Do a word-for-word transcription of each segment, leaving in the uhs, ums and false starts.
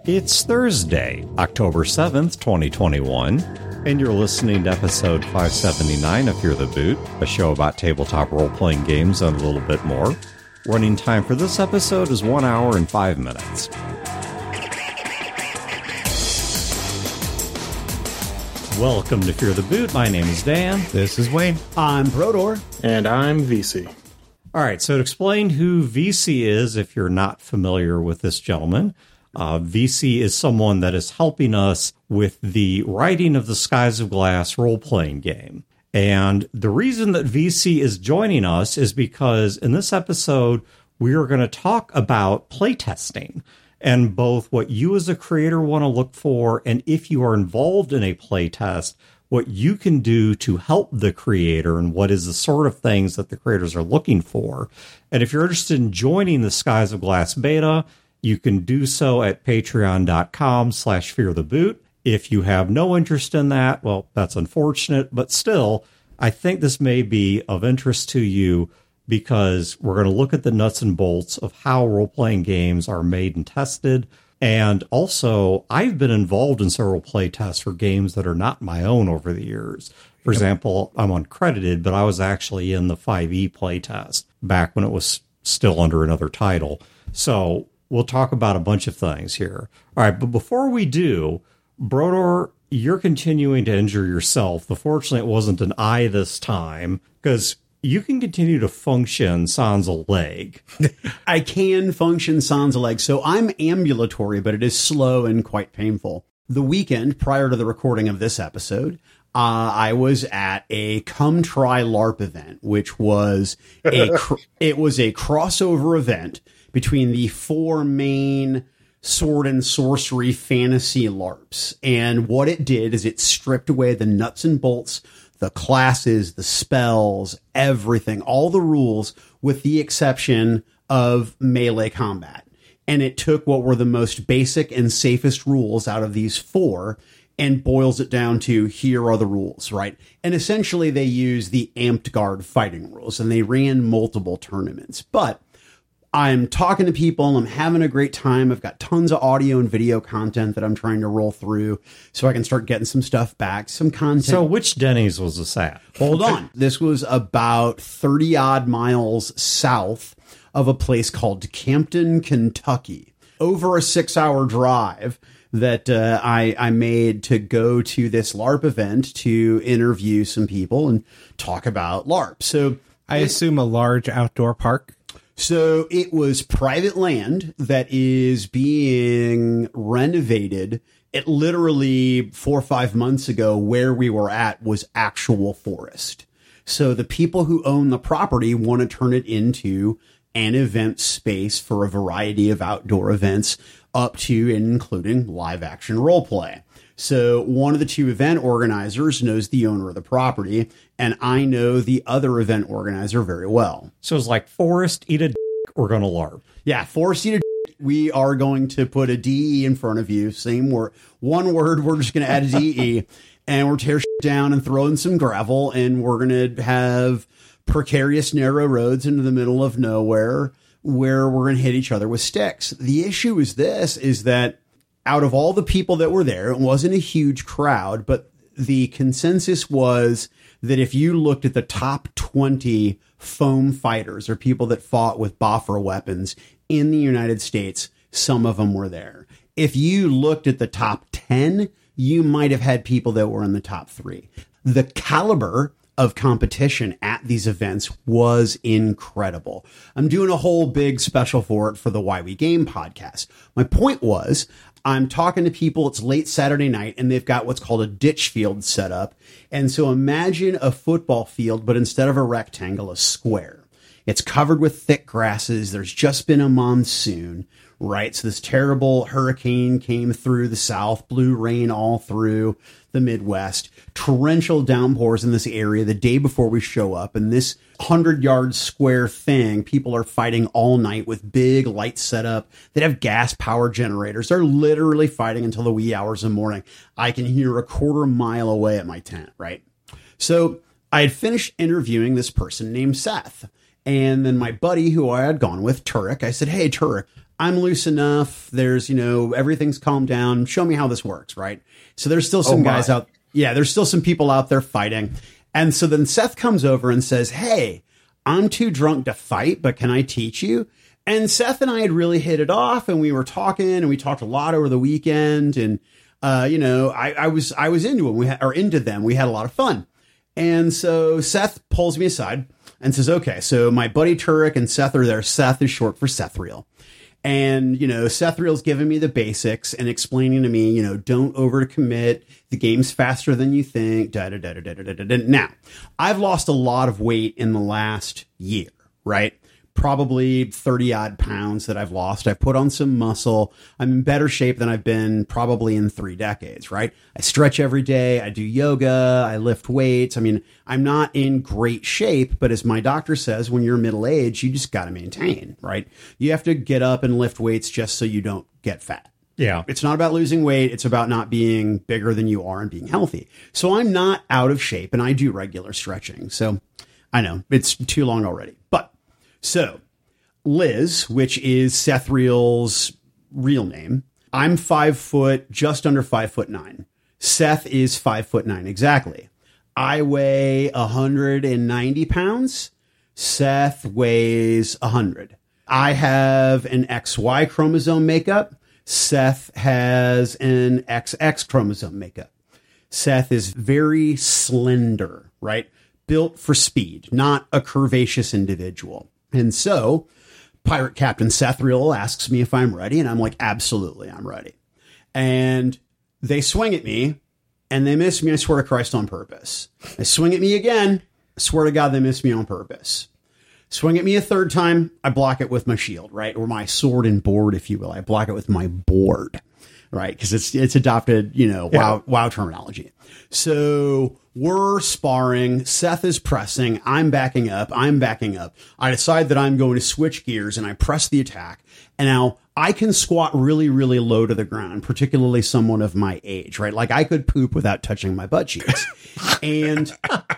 It's Thursday, October seventh, twenty twenty-one, and you're listening to episode five seventy-nine of Fear the Boot, a show about tabletop role-playing games and a little bit more. Running time for this episode is one hour and five minutes. Welcome to Fear the Boot. My name is Dan. This is Wayne. I'm Brodor. And I'm V C. All right, so to explain who V C is, if you're not familiar with this gentleman, uh, V C is someone that is helping us with the writing of the Skies of Glass role-playing game. And the reason that V C is joining us is because in this episode, we are going to talk about playtesting and both what you as a creator want to look for, and if you are involved in a playtest, what you can do to help the creator and what is the sort of things that the creators are looking for. And if you're interested in joining the Skies of Glass beta, you can do so at patreon.com slash feartheboot. If you have no interest in that, well, that's unfortunate, but still, I think this may be of interest to you because we're going to look at the nuts and bolts of how role-playing games are made and tested. And also, I've been involved in several play tests for games that are not my own over the years. For example, I'm uncredited, but I was actually in the five E play test back when it was still under another title. So we'll talk about a bunch of things here. All right, but before we do, Brodor, you're continuing to injure yourself. But fortunately, it wasn't an eye this time, because you can continue to function sans a leg. I can function sans a leg, so I'm ambulatory, but it is slow and quite painful. The weekend prior to the recording of this episode, uh, I was at a Come Try LARP event, which was a cr- it was a crossover event between the four main sword and sorcery fantasy LARPs. And what it did is it stripped away the nuts and bolts, the classes, the spells, everything, all the rules, with the exception of melee combat. And it took what were the most basic and safest rules out of these four and boils it down to, here are the rules, right? And essentially they use the Amped Guard fighting rules, and they ran multiple tournaments. But I'm talking to people, I'm having a great time. I've got tons of audio and video content that I'm trying to roll through so I can start getting some stuff back, some content. So which Denny's was this at? Hold on. This was about thirty odd miles south of a place called Campton, Kentucky. Over a six hour drive that uh, I, I made to go to this LARP event to interview some people and talk about LARP. So I assume a large outdoor park. So it was private land that is being renovated. It literally four or five months ago, where we were at was actual forest. So the people who own the property want to turn it into an event space for a variety of outdoor events, up to and including live action role play. So one of the two event organizers knows the owner of the property, and I know the other event organizer very well. So it's like Forrest, eat a d- we're going to LARP. Yeah, Forrest, eat a d- we are going to put a D E in front of you. Same word. One word, we're just going to add a D E, and we're tear shit down and throw in some gravel, and we're going to have precarious narrow roads into the middle of nowhere where we're going to hit each other with sticks. The issue is this, is that out of all the people that were there, it wasn't a huge crowd, but the consensus was that if you looked at the top twenty foam fighters, or people that fought with Boffer weapons in the United States, some of them were there. If you looked at the top ten, you might have had people that were in the top three. The caliber of competition at these events was incredible. I'm doing a whole big special for it for the Why We Game podcast. My point was, I'm talking to people, it's late Saturday night, and they've got what's called a ditch field set up. And so imagine a football field, but instead of a rectangle, a square. It's covered with thick grasses. There's just been a monsoon, right? So this terrible hurricane came through the south, blew rain all through the Midwest, torrential downpours in this area the day before we show up. And this hundred yard square thing, people are fighting all night with big lights set up that have gas power generators. They're literally fighting until the wee hours of the morning. I can hear a quarter mile away at my tent, right? So I had finished interviewing this person named Seth. And then my buddy who I had gone with, Turek, I said, hey, Turek, I'm loose enough. There's, you know, everything's calmed down. Show me how this works, right? So there's still some Oh, guys my. out. Yeah, there's still some people out there fighting. And so then Seth comes over and says, hey, I'm too drunk to fight, but can I teach you? And Seth and I had really hit it off, and we were talking, and we talked a lot over the weekend. And, uh, you know, I, I was I was into it. We had, or into them. We had a lot of fun. And so Seth pulls me aside and says, okay, so my buddy Turek and Seth are there. Seth is short for Sethriel. And, you know, Sethriel's giving me the basics and explaining to me, you know, don't overcommit. The game's faster than you think. Da, da, da, da, da, da, da, da. Now, I've lost a lot of weight in the last year, right? Probably thirty odd pounds that I've lost. I've put on some muscle. I'm in better shape than I've been probably in three decades, right? I stretch every day. I do yoga. I lift weights. I mean, I'm not in great shape, but as my doctor says, when you're middle aged, you just got to maintain, right? You have to get up and lift weights just so you don't get fat. Yeah. It's not about losing weight. It's about not being bigger than you are and being healthy. So I'm not out of shape, and I do regular stretching. So I know it's too long already, but so, Liz, which is Sethriel's real name, I'm five foot, just under five foot nine. Seth is five foot nine exactly. I weigh one hundred ninety pounds. Seth weighs one hundred. I have an X Y chromosome makeup. Seth has an X X chromosome makeup. Seth is very slender, right? Built for speed, not a curvaceous individual. And so Pirate Captain Sethriel asks me if I'm ready, and I'm like, absolutely, I'm ready. And they swing at me, and they miss me, I swear to Christ, on purpose. They swing at me again, I swear to God, they miss me on purpose. Swing at me a third time, I block it with my shield, right? Or my sword and board, if you will. I block it with my board, right? Because it's it's adopted, you know, WoW, yeah. WoW terminology. So we're sparring. Seth is pressing. I'm backing up. I'm backing up. I decide that I'm going to switch gears, and I press the attack. And now I can squat really, really low to the ground, particularly someone of my age, right? Like I could poop without touching my butt cheeks. And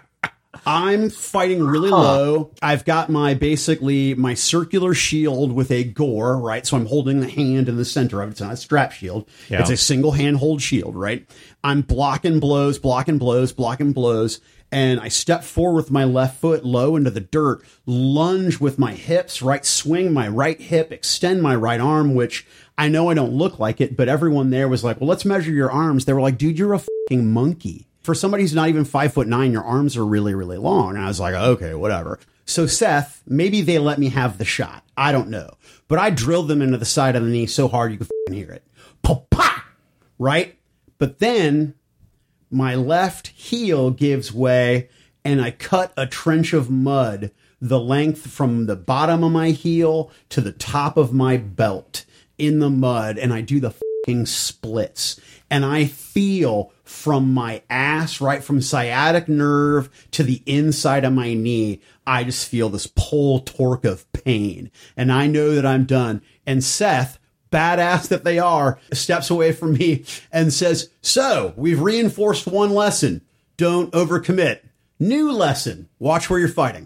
I'm fighting really huh. low. I've got my basically my circular shield with a gore, right? So I'm holding the hand in the center of it. It's not a strap shield. Yeah. It's a single handhold shield, right? I'm blocking blows, blocking blows, blocking blows. And I step forward with my left foot low into the dirt, lunge with my hips, right? Swing my right hip, extend my right arm, which I know I don't look like it, but everyone there was like, well, let's measure your arms. They were like, dude, you're a fucking monkey. For somebody who's not even five foot nine, your arms are really, really long. And I was like, okay, whatever. So Seth, maybe they let me have the shot. I don't know. But I drilled them into the side of the knee so hard you could fucking hear it. Pa-pa! Right? But then my left heel gives way and I cut a trench of mud the length from the bottom of my heel to the top of my belt in the mud. And I do the fucking splits. And I feel from my ass, right from sciatic nerve to the inside of my knee, I just feel this pull torque of pain. And I know that I'm done. And Seth, badass that they are, steps away from me and says, so we've reinforced one lesson. Don't overcommit. New lesson. Watch where you're fighting.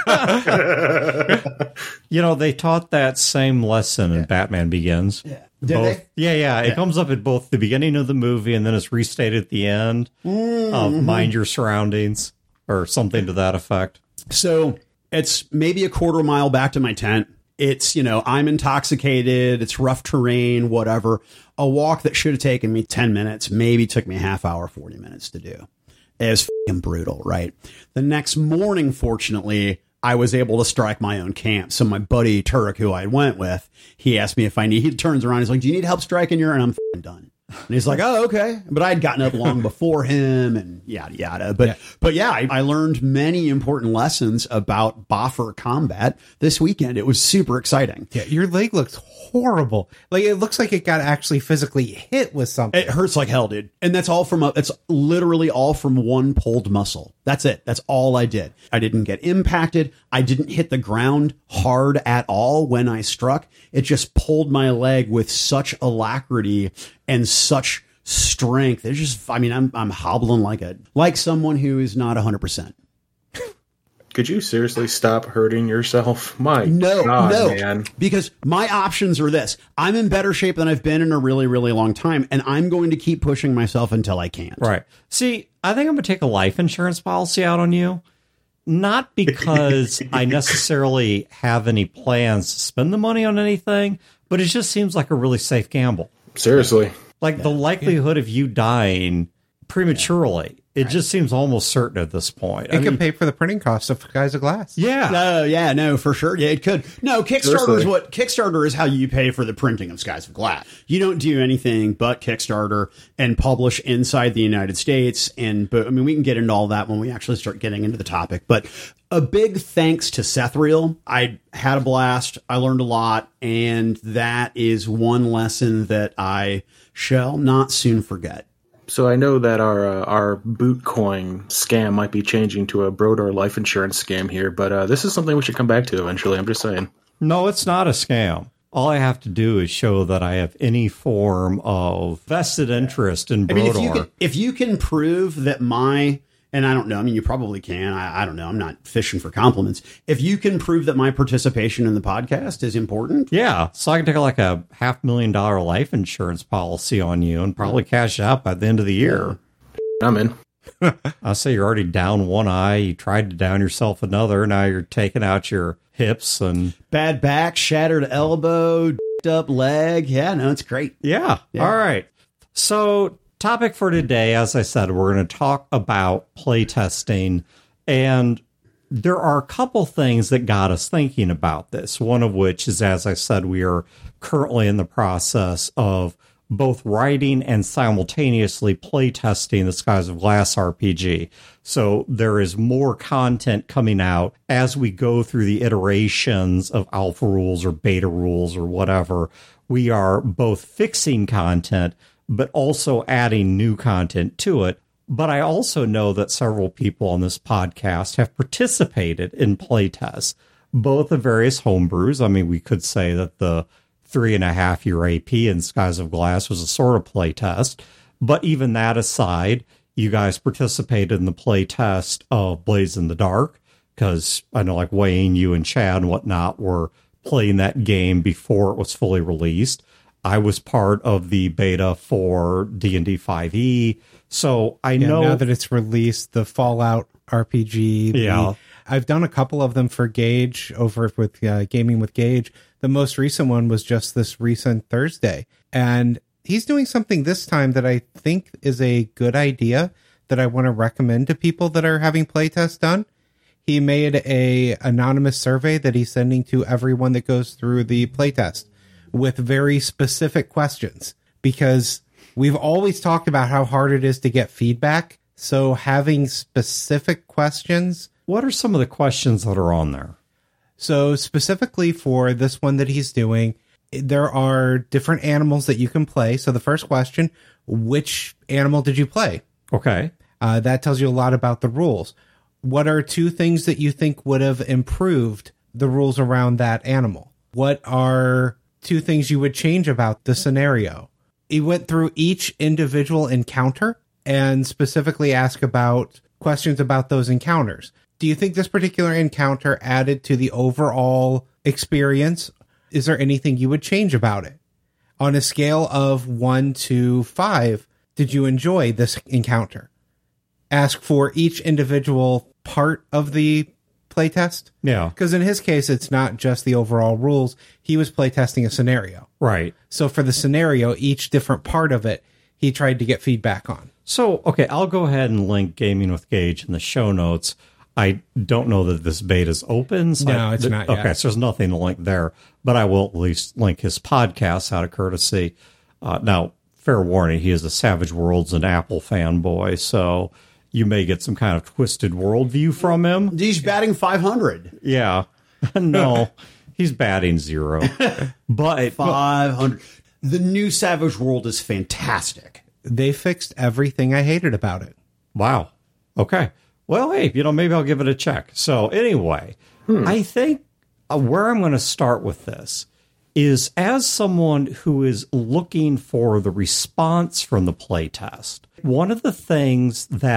You know, they taught that same lesson in yeah. Batman Begins. Yeah. Did both, they? Yeah, yeah. It yeah. comes up at both the beginning of the movie and then it's restated at the end mm-hmm. of Mind Your Surroundings or something to that effect. So it's maybe a quarter mile back to my tent. It's, you know, I'm intoxicated. It's rough terrain, whatever. A walk that should have taken me ten minutes, maybe took me a half hour, forty minutes to do. It was fucking brutal, right? The next morning, fortunately, I was able to strike my own camp. So my buddy Turek, who I went with, he asked me if I need, he turns around, he's like, do you need help striking your? And I'm fucking done. And he's like, oh, okay. But I'd gotten up long before him and yada, yada. But, yeah. but yeah, I, I learned many important lessons about boffer combat this weekend. It was super exciting. Yeah, your leg looks horrible. Like, it looks like it got actually physically hit with something. It hurts like hell, dude. And that's all from, a, it's literally all from one pulled muscle. That's it. That's all I did. I didn't get impacted. I didn't hit the ground hard at all when I struck. It just pulled my leg with such alacrity and such strength. It's just, I mean, I'm I'm hobbling like a like someone who is not one hundred percent. Could you seriously stop hurting yourself? My No, God, no, man. because my options are this. I'm in better shape than I've been in a really, really long time, and I'm going to keep pushing myself until I can't. Right. See, I think I'm going to take a life insurance policy out on you. Not because I necessarily have any plans to spend the money on anything, but it just seems like a really safe gamble. Seriously. Like yeah. the likelihood yeah. of you dying prematurely, it right. just seems almost certain at this point. It I can mean, pay for the printing costs of Skies of Glass. Yeah. No, yeah, no, for sure. Yeah, it could. No, Kickstarter Seriously. is what Kickstarter is how you pay for the printing of Skies of Glass. You don't do anything but Kickstarter and publish inside the United States. And but I mean, we can get into all that when we actually start getting into the topic. But a big thanks to Sethriel. I had a blast. I learned a lot, and that is one lesson that I shall not soon forget. So I know that our uh, our Bootcoin scam might be changing to a Brodor life insurance scam here, but uh, this is something we should come back to eventually. I'm just saying. No, it's not a scam. All I have to do is show that I have any form of vested interest in Brodor. I mean, if you can, if you can prove that my, and I don't know, I mean, you probably can. I, I don't know. I'm not fishing for compliments. If you can prove that my participation in the podcast is important. Yeah. So I can take like a half million dollar life insurance policy on you and probably cash out by the end of the year. I'm in. I say you're already down one eye. You tried to down yourself another. Now you're taking out your hips and bad back, shattered elbow, up leg. Yeah, no, it's great. Yeah. yeah. All right. So topic for today, as I said, we're going to talk about playtesting, and there are a couple things that got us thinking about this. One of which is, as I said, we are currently in the process of both writing and simultaneously playtesting the Skies of Glass R P G. So there is more content coming out as we go through the iterations of alpha rules or beta rules or whatever. We are both fixing content, but also adding new content to it. But I also know that several people on this podcast have participated in playtests, both of various homebrews. I mean, we could say that the three and a half year A P in Skies of Glass was a sort of playtest. But even that aside, you guys participated in the playtest of Blades in the Dark, because I know like Wayne, you and Chad and whatnot were playing that game before it was fully released. I was part of the beta for D and D five E. So I yeah, know now that it's released, the Fallout R P G. The, yeah. I've done a couple of them for Gage over with uh, Gaming with Gage. The most recent one was just this recent Thursday. And he's doing something this time that I think is a good idea that I want to recommend to people that are having playtests done. He made a anonymous survey that he's sending to everyone that goes through the playtest with very specific questions, because we've always talked about how hard it is to get feedback. So having specific questions. What are some of the questions that are on there? So specifically for this one that he's doing, there are different animals that you can play. So the first question, which animal did you play? Okay. Uh, that tells you a lot about the rules. What are two things that you think would have improved the rules around that animal? What are two things you would change about the scenario? He went through each individual encounter and specifically asked about questions about those encounters. Do you think this particular encounter added to the overall experience? Is there anything you would change about it? On a scale of one to five, did you enjoy this encounter? Ask for each individual part of the playtest. Yeah. Because in his case, it's not just the overall rules. He was playtesting a scenario. Right. So for the scenario, each different part of it, he tried to get feedback on. So, okay, I'll go ahead and link Gaming with Gage in the show notes. I don't know that this beta is open. So no, I, it's th- not okay, yet. so there's nothing to link there, but I will at least link his podcast out of courtesy. Uh, now, fair warning, he is a Savage Worlds and Apple fanboy, so you may get some kind of twisted worldview from him. He's batting five hundred. Yeah. No, he's batting zero. But five hundred. The new Savage World is fantastic. They fixed everything I hated about it. Wow. Okay. Well, hey, you know, maybe I'll give it a check. So anyway, hmm. I think uh, where I'm going to start with this is as someone who is looking for the response from the playtest, one of the things that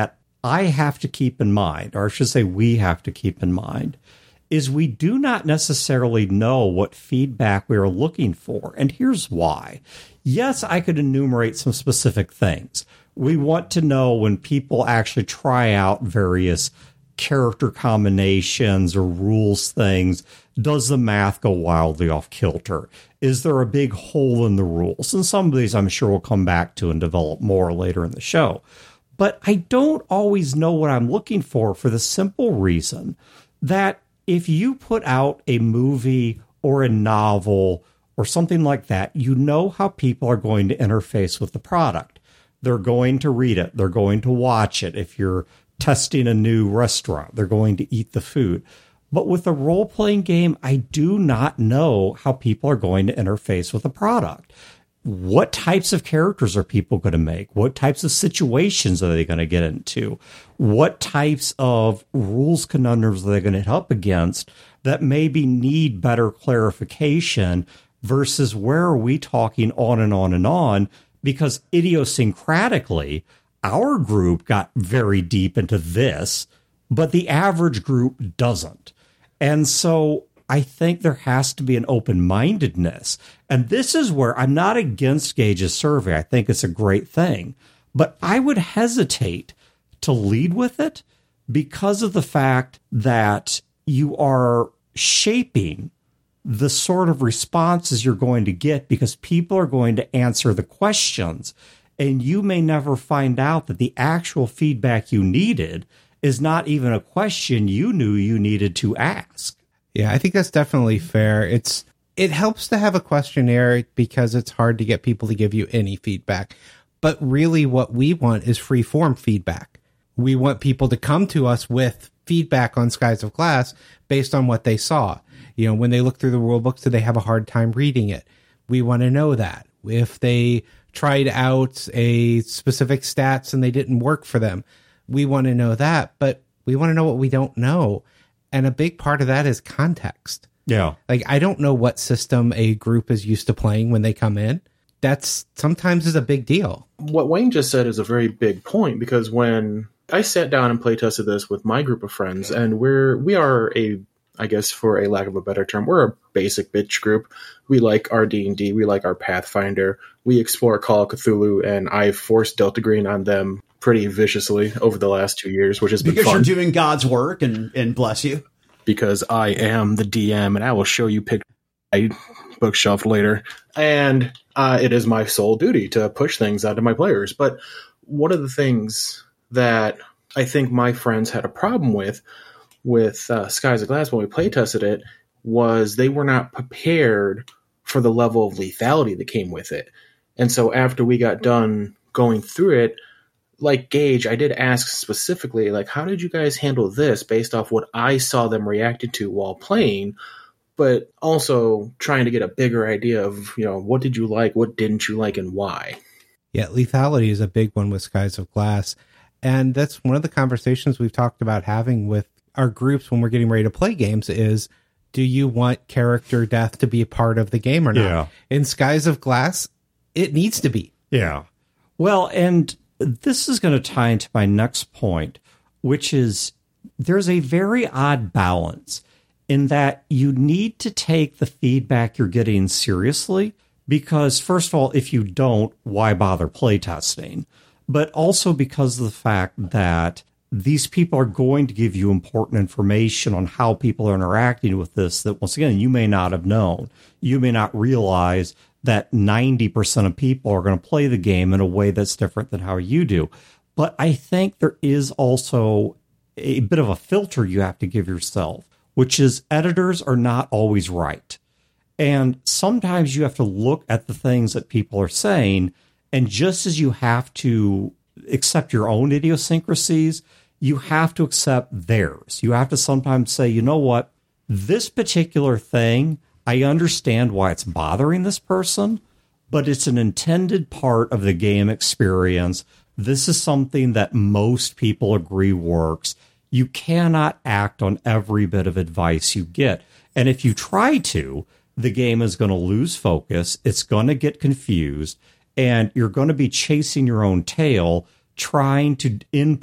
I have to keep in mind, or I should say we have to keep in mind, is we do not necessarily know what feedback we are looking for. And here's why. Yes, I could enumerate some specific things. We want to know when people actually try out various character combinations or rules things, does the math go wildly off kilter? Is there a big hole in the rules? And some of these I'm sure we'll come back to and develop more later in the show. But I don't always know what I'm looking for for the simple reason that if you put out a movie or a novel or something like that, you know how people are going to interface with the product. They're going to read it. They're going to watch it. If you're testing a new restaurant, they're going to eat the food. But with a role-playing game, I do not know how people are going to interface with the product. What types of characters are people going to make? What types of situations are they going to get into? What types of rules conundrums are they going to hit up against that maybe need better clarification versus where are we talking on and on and on? Because idiosyncratically, our group got very deep into this, but the average group doesn't. And so I think there has to be an open-mindedness. And this is where I'm not against Gage's survey. I think it's a great thing. But I would hesitate to lead with it because of the fact that you are shaping the sort of responses you're going to get because people are going to answer the questions. And you may never find out that the actual feedback you needed is not even a question you knew you needed to ask. Yeah, I think that's definitely fair. It's it helps to have a questionnaire because it's hard to get people to give you any feedback. But really what we want is free form feedback. We want people to come to us with feedback on Skies of Glass based on what they saw. You know, when they look through the rule books, do they have a hard time reading it? We want to know that. If they tried out a specific stats and they didn't work for them, we want to know that. But we want to know what we don't know. And a big part of that is context. Yeah. Like, I don't know what system a group is used to playing when they come in. That's sometimes is a big deal. What Wayne just said is a very big point, because when I sat down and play tested this with my group of friends, and we're, we are a, I guess for a lack of a better term, we're a basic bitch group. We like our D and D. We like our Pathfinder. We explore Call of Cthulhu, and I've forced Delta Green on them pretty viciously over the last two years, which has been because fun. Because you're doing God's work, and, and bless you. Because I am the D M, and I will show you pictures my bookshelf later. And uh, it is my sole duty to push things out to my players. But one of the things that I think my friends had a problem with, with uh, Skies of Glass when we play tested it, was they were not prepared for the level of lethality that came with it. And so after we got done going through it, like Gage, I did ask specifically, like, how did you guys handle this based off what I saw them reacting to while playing, but also trying to get a bigger idea of, you know, what did you like, what didn't you like, and why? Yeah, lethality is a big one with Skies of Glass. And that's one of the conversations we've talked about having with our groups when we're getting ready to play games is, do you want character death to be a part of the game or not? Yeah. In Skies of Glass, it needs to be. Yeah. Well, and this is going to tie into my next point, which is there's a very odd balance in that you need to take the feedback you're getting seriously because, first of all, if you don't, why bother playtesting? But also because of the fact that these people are going to give you important information on how people are interacting with this that, once again, you may not have known. You may not realize that ninety percent of people are going to play the game in a way that's different than how you do. But I think there is also a bit of a filter you have to give yourself, which is editors are not always right. And sometimes you have to look at the things that people are saying, and just as you have to accept your own idiosyncrasies, you have to accept theirs. You have to sometimes say, you know what, this particular thing, I understand why it's bothering this person, but it's an intended part of the game experience. This is something that most people agree works. You cannot act on every bit of advice you get. And if you try to, the game is going to lose focus. It's going to get confused, and you're going to be chasing your own tail, trying to input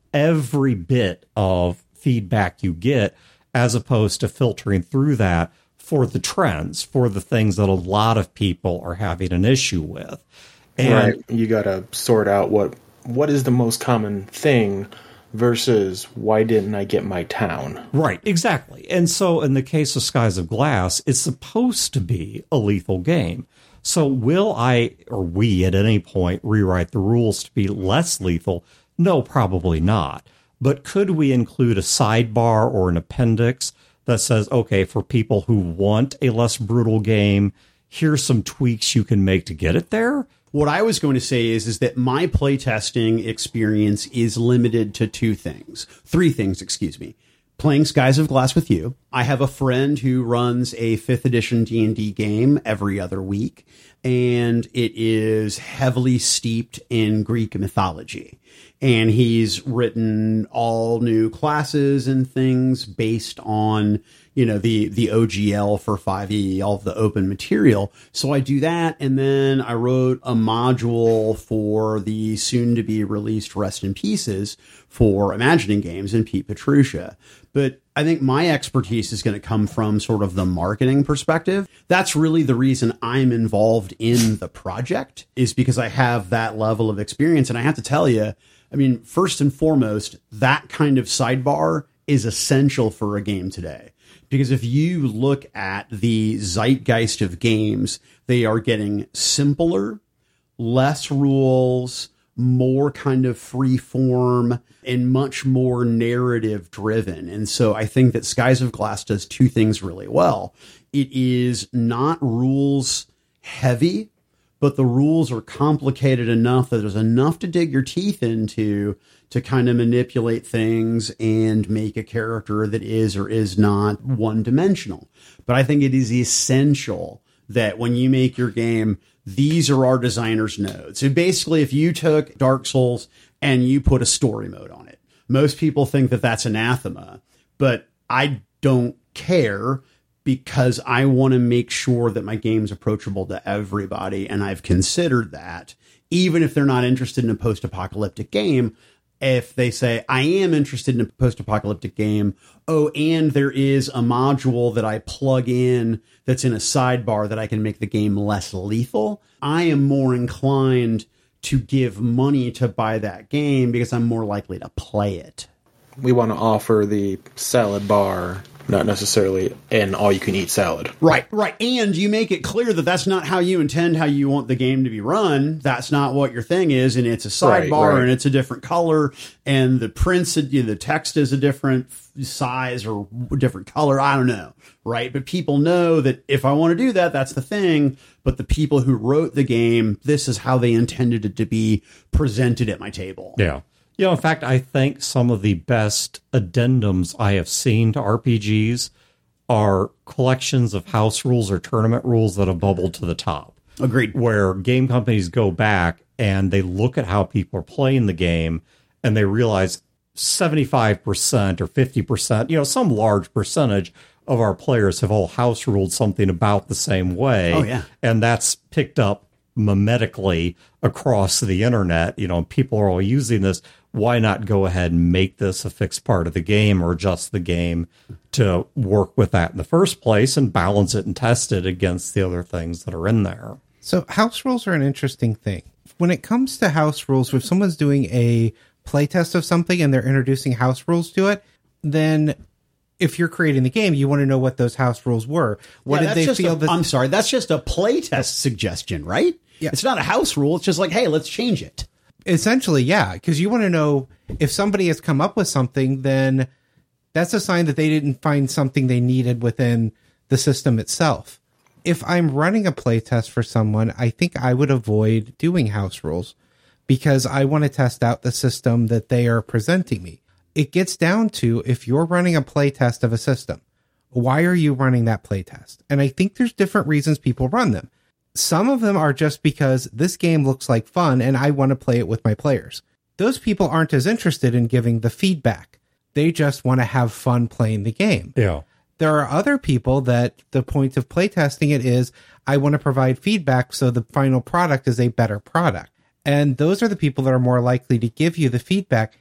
every bit of feedback you get, as opposed to filtering through that for the trends, for the things that a lot of people are having an issue with. And right. You got to sort out what what is the most common thing versus why didn't I get my town? Right, exactly. And so in the case of Skies of Glass, it's supposed to be a lethal game. So will I, or we at any point, rewrite the rules to be less lethal? No, probably not. But could we include a sidebar or an appendix that says, okay, for people who want a less brutal game, here's some tweaks you can make to get it there? What I was going to say is, is that my playtesting experience is limited to two things. Three things, excuse me. Playing Skies of Glass with you. I have a friend who runs a fifth edition D and D game every other week, and it is heavily steeped in Greek mythology. And he's written all new classes and things based on, you know, the, the O G L for five E, all of the open material. So I do that. And then I wrote a module for the soon to be released Rest in Pieces for Imagining Games and Pete Petruccia. But I think my expertise is going to come from sort of the marketing perspective. That's really the reason I'm involved in the project, is because I have that level of experience. And I have to tell you, I mean, first and foremost, that kind of sidebar is essential for a game today. Because if you look at the zeitgeist of games, they are getting simpler, less rules, more kind of free form, and much more narrative driven. And so I think that Skies of Glass does two things really well. It is not rules heavy, but the rules are complicated enough that there's enough to dig your teeth into to kind of manipulate things and make a character that is or is not one-dimensional. But I think it is essential that when you make your game, these are our designer's nodes. So basically, if you took Dark Souls and you put a story mode on it, most people think that that's anathema, but I don't care, because I want to make sure that my game's approachable to everybody. And I've considered that, even if they're not interested in a post-apocalyptic game, if they say, I am interested in a post-apocalyptic game, oh, and there is a module that I plug in that's in a sidebar that I can make the game less lethal, I am more inclined to give money to buy that game because I'm more likely to play it. We want to offer the salad bar, not necessarily an all-you-can-eat salad. Right, right. And you make it clear that that's not how you intend how you want the game to be run. That's not what your thing is, and it's a sidebar, right, right. And it's a different color, and the prints, you know, the text is a different size or different color. I don't know, right? But people know that if I want to do that, that's the thing. But the people who wrote the game, this is how they intended it to be presented at my table. Yeah. You know, in fact, I think some of the best addendums I have seen to R P Gs are collections of house rules or tournament rules that have bubbled to the top. Agreed. Where game companies go back and they look at how people are playing the game and they realize seventy-five percent or fifty percent, you know, some large percentage of our players have all house ruled something about the same way. Oh, yeah. And that's picked up mimetically across the internet. You know, people are all using this. Why not go ahead and make this a fixed part of the game or adjust the game to work with that in the first place and balance it and test it against the other things that are in there? So house rules are an interesting thing. When it comes to house rules, if someone's doing a playtest of something and they're introducing house rules to it, then if you're creating the game, you want to know what those house rules were. What yeah, did they feel a, that... I'm sorry, that's just a playtest suggestion, right? Yeah. It's not a house rule. It's just like, hey, let's change it. Essentially, yeah, because you want to know if somebody has come up with something, then that's a sign that they didn't find something they needed within the system itself. If I'm running a playtest for someone, I think I would avoid doing house rules because I want to test out the system that they are presenting me. It gets down to, if you're running a playtest of a system, why are you running that playtest? And I think there's different reasons people run them. Some of them are just because this game looks like fun and I want to play it with my players. Those people aren't as interested in giving the feedback. They just want to have fun playing the game. Yeah. There are other people that the point of playtesting it is, I want to provide feedback so the final product is a better product. And those are the people that are more likely to give you the feedback.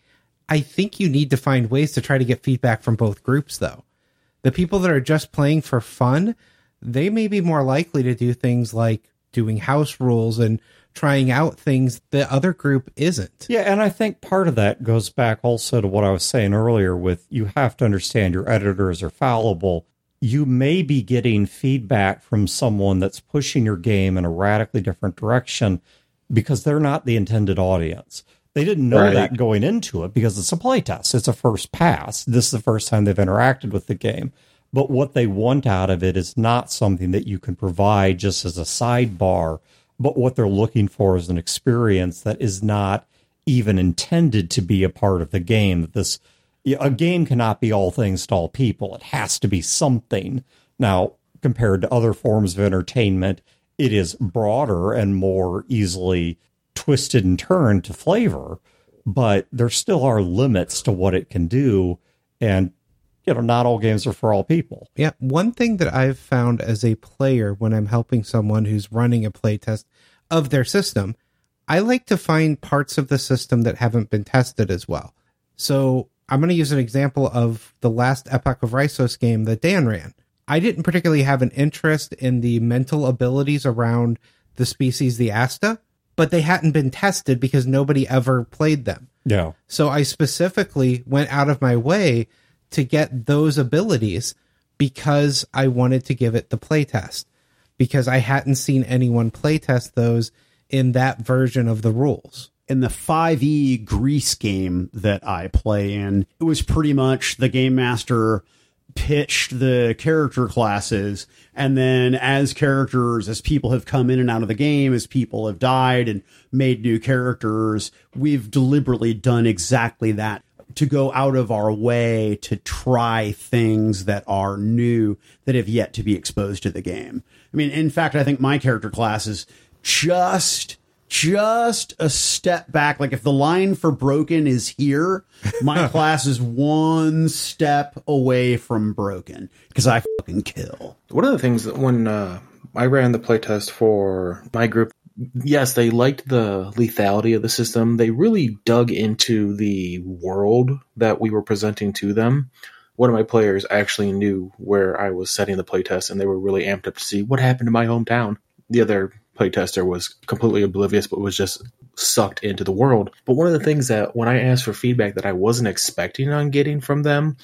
I think you need to find ways to try to get feedback from both groups, though. The people that are just playing for fun, they may be more likely to do things like doing house rules and trying out things the other group isn't. Yeah, and I think part of that goes back also to what I was saying earlier with you have to understand your editors are fallible. You may be getting feedback from someone that's pushing your game in a radically different direction because they're not the intended audience. They didn't know Right. that going into it because it's a playtest. It's a first pass. This is the first time they've interacted with the game. But what they want out of it is not something that you can provide just as a sidebar, but what they're looking for is an experience that is not even intended to be a part of the game. This a game cannot be all things to all people. It has to be something. Now, compared to other forms of entertainment, it is broader and more easily twisted and turned to flavor, but there still are limits to what it can do. And, you know, not all games are for all people. Yeah, one thing that I've found as a player when I'm helping someone who's running a playtest of their system, I like to find parts of the system that haven't been tested as well. So I'm going to use an example of the last Epoch of Raisos game that Dan ran. I didn't particularly have an interest in the mental abilities around the species, the Asta, but they hadn't been tested because nobody ever played them. Yeah. So I specifically went out of my way to get those abilities because I wanted to give it the playtest, because I hadn't seen anyone playtest those in that version of the rules. In the five E Grease game that I play in, it was pretty much the game master pitched the character classes, and then as characters, as people have come in and out of the game, as people have died and made new characters, we've deliberately done exactly that, to go out of our way to try things that are new, that have yet to be exposed to the game. I mean, in fact, I think my character class is just... just a step back. Like if the line for broken is here, my class is one step away from broken because I fucking kill. One of the things that when uh, I ran the playtest for my group, yes, they liked the lethality of the system. They really dug into the world that we were presenting to them. One of my players actually knew where I was setting the playtest, and they were really amped up to see what happened to my hometown. The other playtester was completely oblivious, but was just sucked into the world. But one of the things that when I asked for feedback that I wasn't expecting on getting from them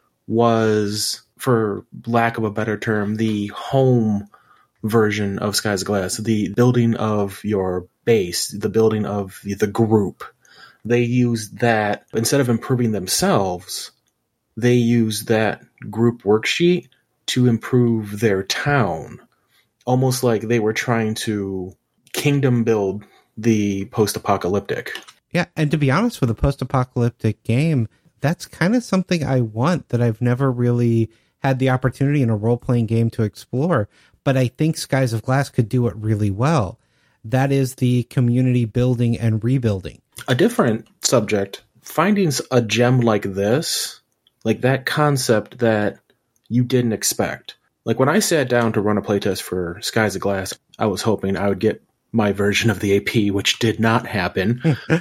was, for lack of a better term, the home version of Skies of Glass, the building of your base, the building of the group. They used that, instead of improving themselves, they used that group worksheet to improve their town. Almost like they were trying to kingdom build the post-apocalyptic. Yeah, and to be honest, with a post-apocalyptic game, that's kind of something I want that I've never really had the opportunity in a role-playing game to explore, but I think Skies of Glass could do it really well. That is the community building and rebuilding. A different subject, finding a gem like this, like that concept that you didn't expect. Like when I sat down to run a playtest for Skies of Glass, I was hoping I would get my version of the A P, which did not happen.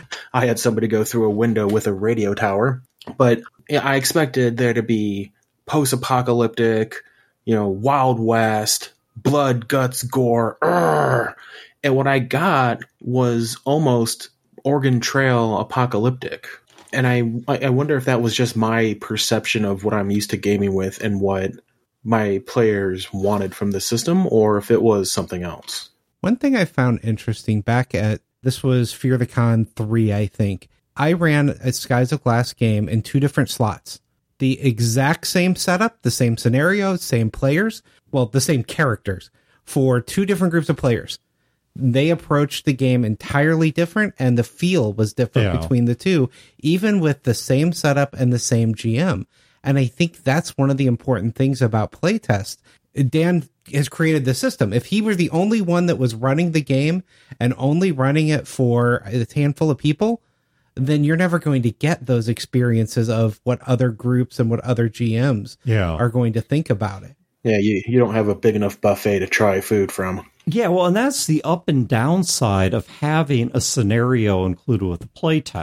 I had somebody go through a window with a radio tower, but I expected there to be post-apocalyptic, you know, Wild West, blood, guts, gore. Urgh. And what I got was almost Oregon Trail apocalyptic. And I, I wonder if that was just my perception of what I'm used to gaming with and what my players wanted from the system, or if it was something else. One thing I found interesting back at, this was Fear the Con three, I think. I ran a Skies of Glass game in two different slots. The exact same setup, the same scenario, same players, well, the same characters for two different groups of players. They approached the game entirely different, and the feel was different Yeah. between the two, even with the same setup and the same G M. And I think that's one of the important things about playtest. Dan has created the system. If he were the only one that was running the game and only running it for a handful of people, then you're never going to get those experiences of what other groups and what other G Ms Yeah. are going to think about it. Yeah, you, you don't have a big enough buffet to try food from. Yeah, well, and that's the up and down side of having a scenario included with the playtest.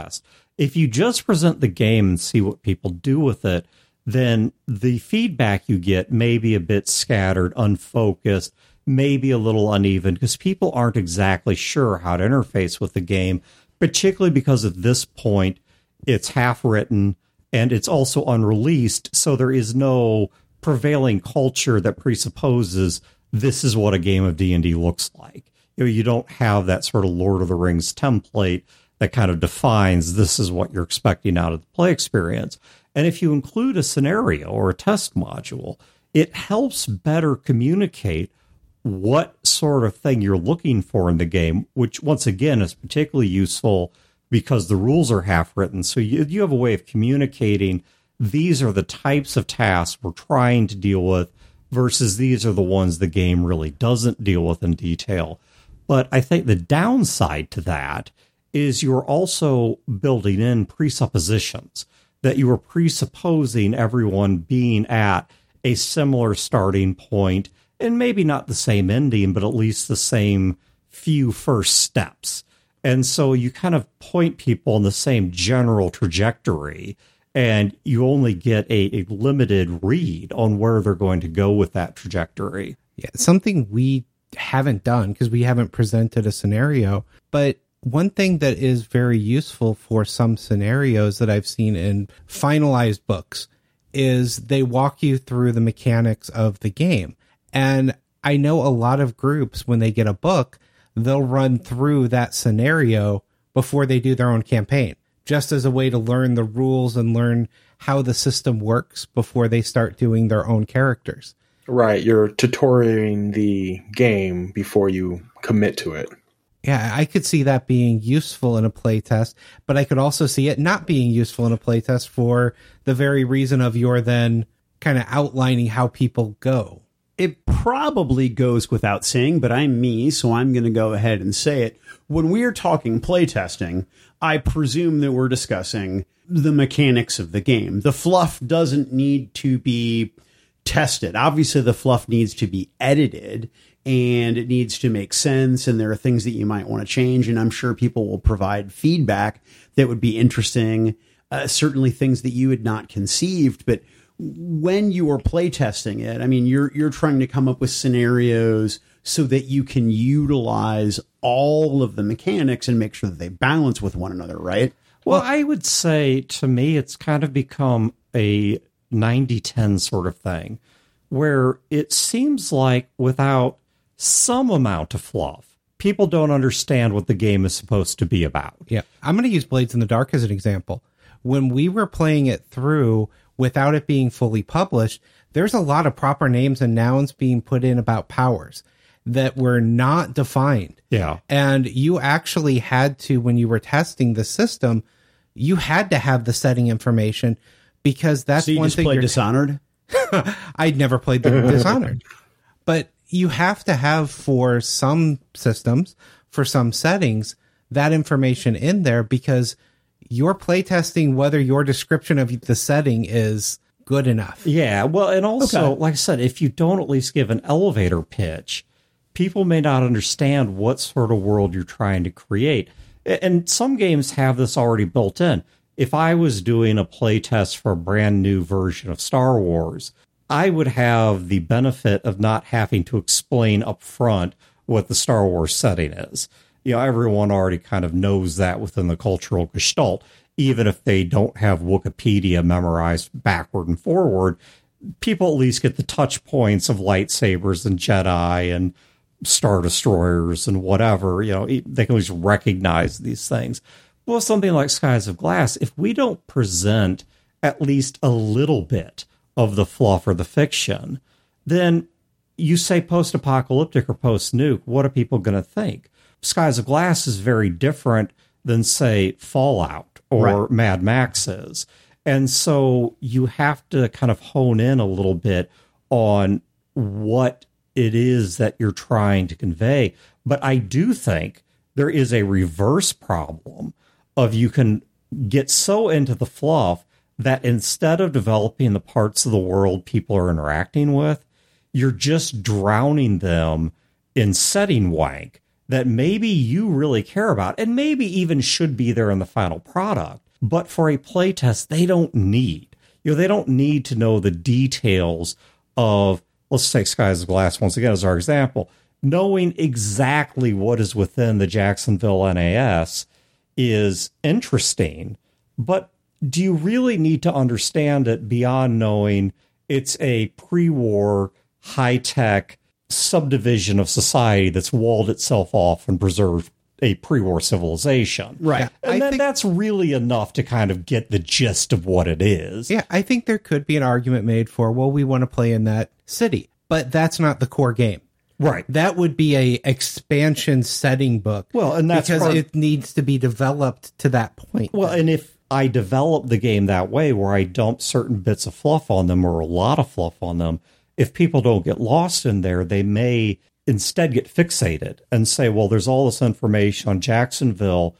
If you just present the game and see what people do with it, then the feedback you get may be a bit scattered, unfocused, maybe a little uneven, because people aren't exactly sure how to interface with the game, particularly because at this point it's half written and it's also unreleased, so there is no prevailing culture that presupposes this is what a game of D and D looks like. You know, you don't have that sort of Lord of the Rings template that kind of defines this is what you're expecting out of the play experience. And if you include a scenario or a test module, it helps better communicate what sort of thing you're looking for in the game, which once again is particularly useful because the rules are half written. So you, you have a way of communicating these are the types of tasks we're trying to deal with versus these are the ones the game really doesn't deal with in detail. But I think the downside to that is you're also building in presuppositions, that you are presupposing everyone being at a similar starting point and maybe not the same ending, but at least the same few first steps. And so you kind of point people in the same general trajectory, and you only get a, a limited read on where they're going to go with that trajectory. Yeah, something we haven't done because we haven't presented a scenario, but one thing that is very useful for some scenarios that I've seen in finalized books is they walk you through the mechanics of the game. And I know a lot of groups, when they get a book, they'll run through that scenario before they do their own campaign, just as a way to learn the rules and learn how the system works before they start doing their own characters. Right. You're tutorialing the game before you commit to it. Yeah, I could see that being useful in a playtest, but I could also see it not being useful in a playtest for the very reason of you're then kind of outlining how people go. It probably goes without saying, but I'm me, so I'm going to go ahead and say it. When we are talking playtesting, I presume that we're discussing the mechanics of the game. The fluff doesn't need to be tested. Obviously, the fluff needs to be edited, and it needs to make sense, and there are things that you might want to change, and I'm sure people will provide feedback that would be interesting, uh, certainly things that you had not conceived. But when you are playtesting it, I mean, you're you're trying to come up with scenarios so that you can utilize all of the mechanics and make sure that they balance with one another, right? Well, I would say, to me, it's kind of become a ninety ten sort of thing, where it seems like without some amount of fluff, people don't understand what the game is supposed to be about. Yeah, I'm going to use Blades in the Dark as an example. When we were playing it through without it being fully published, there's a lot of proper names and nouns being put in about powers that were not defined. Yeah. And you actually had to, when you were testing the system, you had to have the setting information, because that's so you one just thing. Played you're Dishonored? I'd never played the Dishonored. But you have to have, for some systems, for some settings, that information in there, because you're playtesting whether your description of the setting is good enough. Yeah, well, and also, Okay. like I said, if you don't at least give an elevator pitch, people may not understand what sort of world you're trying to create. And some games have this already built in. If I was doing a playtest for a brand new version of Star Wars, I would have the benefit of not having to explain up front what the Star Wars setting is. You know, everyone already kind of knows that within the cultural gestalt. Even if they don't have Wikipedia memorized backward and forward, people at least get the touch points of lightsabers and Jedi and Star Destroyers and whatever. You know, they can at least recognize these things. Well, something like Skies of Glass, if we don't present at least a little bit of the fluff or the fiction, then you say post-apocalyptic or post-nuke, what are people going to think? Skies of Glass is very different than, say, Fallout or Right. Mad Max is. And so you have to kind of hone in a little bit on what it is that you're trying to convey. But I do think there is a reverse problem of you can get so into the fluff that instead of developing the parts of the world people are interacting with, you're just drowning them in setting wank that maybe you really care about and maybe even should be there in the final product. But for a playtest, they don't need. You know, they don't need to know the details of, let's take Skies of Glass once again as our example. Knowing exactly what is within the Jacksonville N A S is interesting, but do you really need to understand it beyond knowing it's a pre-war, high-tech subdivision of society that's walled itself off and preserved a pre-war civilization? Right. And I then think- that's really enough to kind of get the gist of what it is. Yeah, I think there could be an argument made for, well, we want to play in that city, but that's not the core game. Right. That would be a expansion setting book. Well, and that's because part- it needs to be developed to that point. Well, and if I develop the game that way, where I dump certain bits of fluff on them or a lot of fluff on them, if people don't get lost in there, they may instead get fixated and say, well, there's all this information on Jacksonville,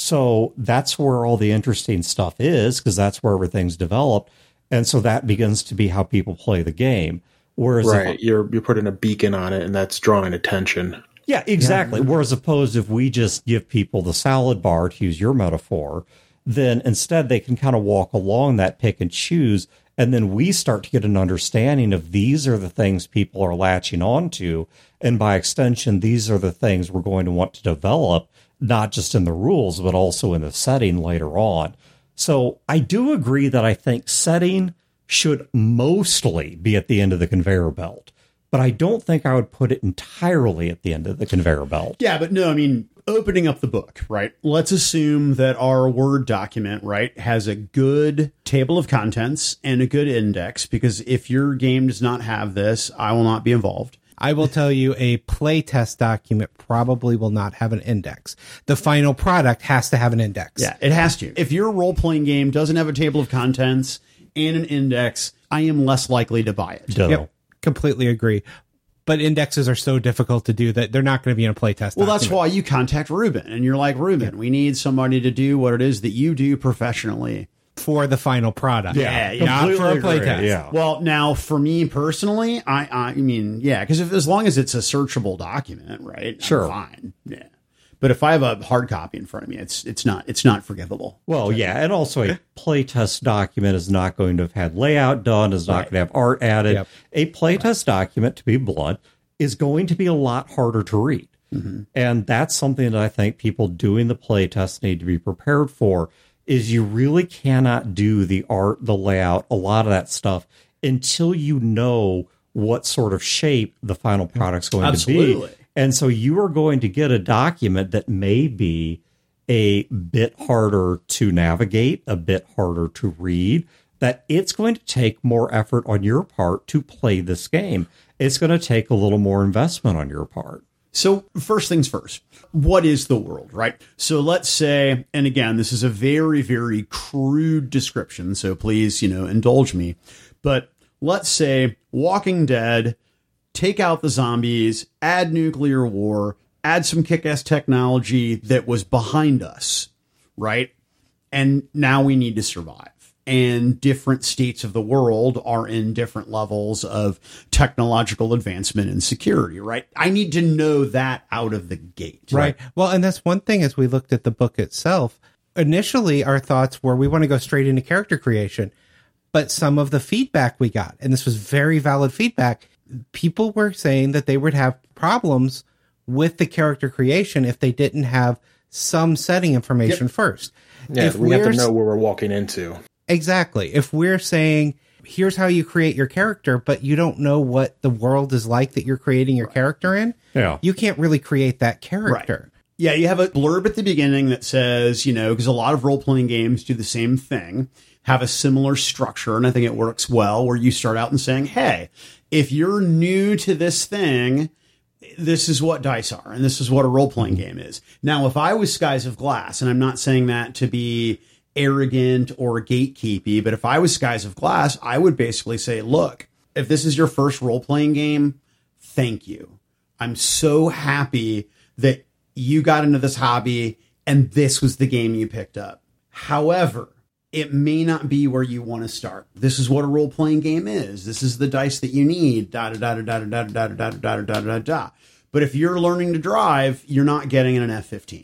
so that's where all the interesting stuff is, because that's where everything's developed. And so that begins to be how people play the game. Whereas if- Right. You're you're putting a beacon on it, and that's drawing attention. Yeah, exactly. Whereas opposed if we just give people the salad bar, to use your metaphor, then instead they can kind of walk along that pick and choose, and then we start to get an understanding of these are the things people are latching onto, and by extension, these are the things we're going to want to develop, not just in the rules, but also in the setting later on. So I do agree that I think setting should mostly be at the end of the conveyor belt. But I don't think I would put it entirely at the end of the conveyor belt. Yeah, but no, I mean, opening up the book, right? Let's assume that our Word document, right, has a good table of contents and a good index, because if your game does not have this, I will not be involved. I will tell you, a playtest document probably will not have an index. The final product has to have an index. Yeah, it has to. If your role-playing game doesn't have a table of contents and an index, I am less likely to buy it. Ditto. Yep, completely agree. But indexes are so difficult to do that they're not going to be in a playtest Well, that's document. why you contact Ruben, and you're like, Ruben, we need somebody to do what it is that you do professionally. For the final product. Yeah, yeah. Not for a Completely agree, playtest. yeah. Well, now for me personally, I I mean, yeah, because if as long as it's a searchable document, right? Sure. I'm fine. Yeah. But if I have a hard copy in front of me, it's it's not it's not forgivable. Well, yeah, and also a playtest document is not going to have had layout done, is not Right. going to have art added. Yep. A playtest document, to be blunt, is going to be a lot harder to read. Mm-hmm. And that's something that I think people doing the playtest need to be prepared for, is you really cannot do the art, the layout, a lot of that stuff until you know what sort of shape the final product's going Absolutely. to be. And so you are going to get a document that may be a bit harder to navigate, a bit harder to read, that it's going to take more effort on your part to play this game. It's going to take a little more investment on your part. So first things first, what is the world, right? So let's say, and again, this is a very, very crude description, so please, you know, indulge me. But let's say Walking Dead, take out the zombies, add nuclear war, add some kick-ass technology that was behind us, right? And now we need to survive. And different states of the world are in different levels of technological advancement and security, right? I need to know that out of the gate. Right. Well, and that's one thing as we looked at the book itself. Initially, our thoughts were we want to go straight into character creation. But some of the feedback we got, and this was very valid feedback, people were saying that they would have problems with the character creation if they didn't have some setting information Yep. first. Yeah, If we have to we're- know where we're walking into. Exactly. If we're saying, here's how you create your character, but you don't know what the world is like that you're creating your character in, Yeah. you can't really create that character. Yeah, you have a blurb at the beginning that says, you know, because a lot of role-playing games do the same thing, have a similar structure, and I think it works well, where you start out and saying, hey, if you're new to this thing, this is what dice are, and this is what a role-playing game is. Now, if I was Skies of Glass, and I'm not saying that to be arrogant or gatekeepy, but if I was Skies of Glass, I would basically say, look, if this is your first role-playing game, thank you. I'm so happy that you got into this hobby and this was the game you picked up. However, it may not be where you want to start. This is what a role-playing game is. This is the dice that you need. Da da da da da da da da da da da da da. But if you're learning to drive, you're not getting an F fifteen.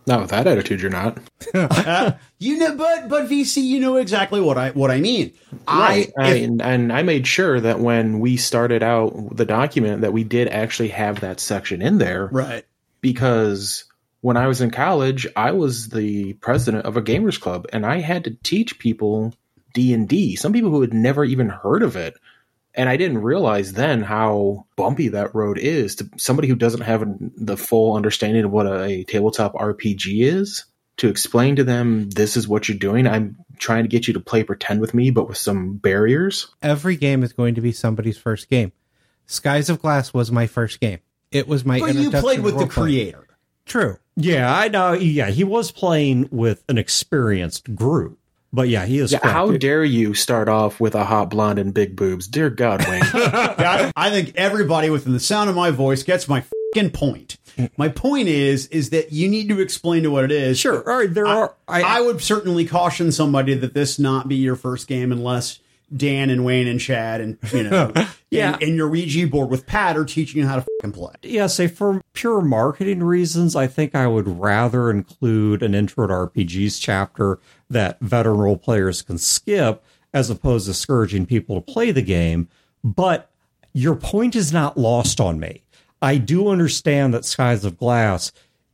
Not with that attitude, you're not. uh, you know, but but V C, you know exactly what I what I mean. Right. I, I if, and, and I made sure that when we started out the document that we did actually have that section in there. right. Because when I was in college, I was the president of a gamers club, and I had to teach people D and D. Some people who had never even heard of it. And I didn't realize then how bumpy that road is to somebody who doesn't have the full understanding of what a, a tabletop R P G is. To explain to them, this is what you're doing. I'm trying to get you to play pretend with me, but with some barriers. Every game is going to be somebody's first game. Skies of Glass was my first game. It was my But you introduction played to with the role-playing. creator. True. Yeah, I know. Yeah, he was playing with an experienced group. But yeah, he is. Yeah, correct. how dare you start off with a hot blonde and big boobs? Dear God, Wayne. I, I think everybody within the sound of my voice gets my fucking point. My point is, is that you need to explain to what it is. Sure. All right. There I, are. I, I would certainly caution somebody that this not be your first game unless Dan and Wayne and Chad and, you know, Yeah. and, and your Ouija board with Pat are teaching you how to fucking play. Yeah, say for pure marketing reasons, I think I would rather include an Intro to R P Gs chapter that veteran role players can skip as opposed to discouraging people to play the game. But your point is not lost on me. I do understand that Skies of Glass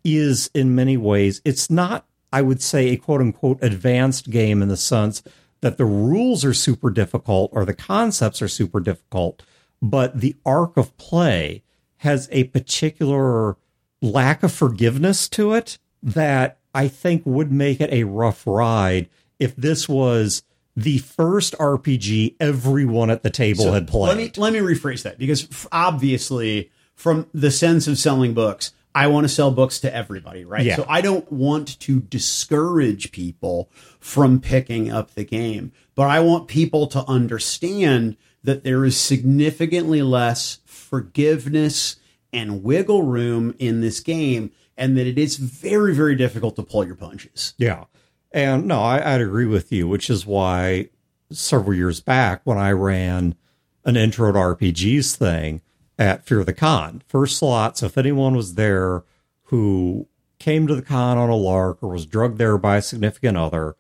is in many ways, it's not, I would say, a quote unquote advanced game in the sense that the rules are super difficult or the concepts are super difficult, but the arc of play has a particular lack of forgiveness to it that I think would make it a rough ride if this was the first R P G everyone at the table So had played. Let me let me rephrase that, because f- obviously, from the sense of selling books, I want to sell books to everybody, right? Yeah. So I don't want to discourage people from picking up the game, but I want people to understand that there is significantly less forgiveness and wiggle room in this game, and that it is very, very difficult to pull your punches. Yeah. And no, I, I'd agree with you, which is why several years back when I ran an Intro to R P Gs thing at Fear the Con, first slot. So if anyone was there who came to the con on a lark or was drugged there by a significant other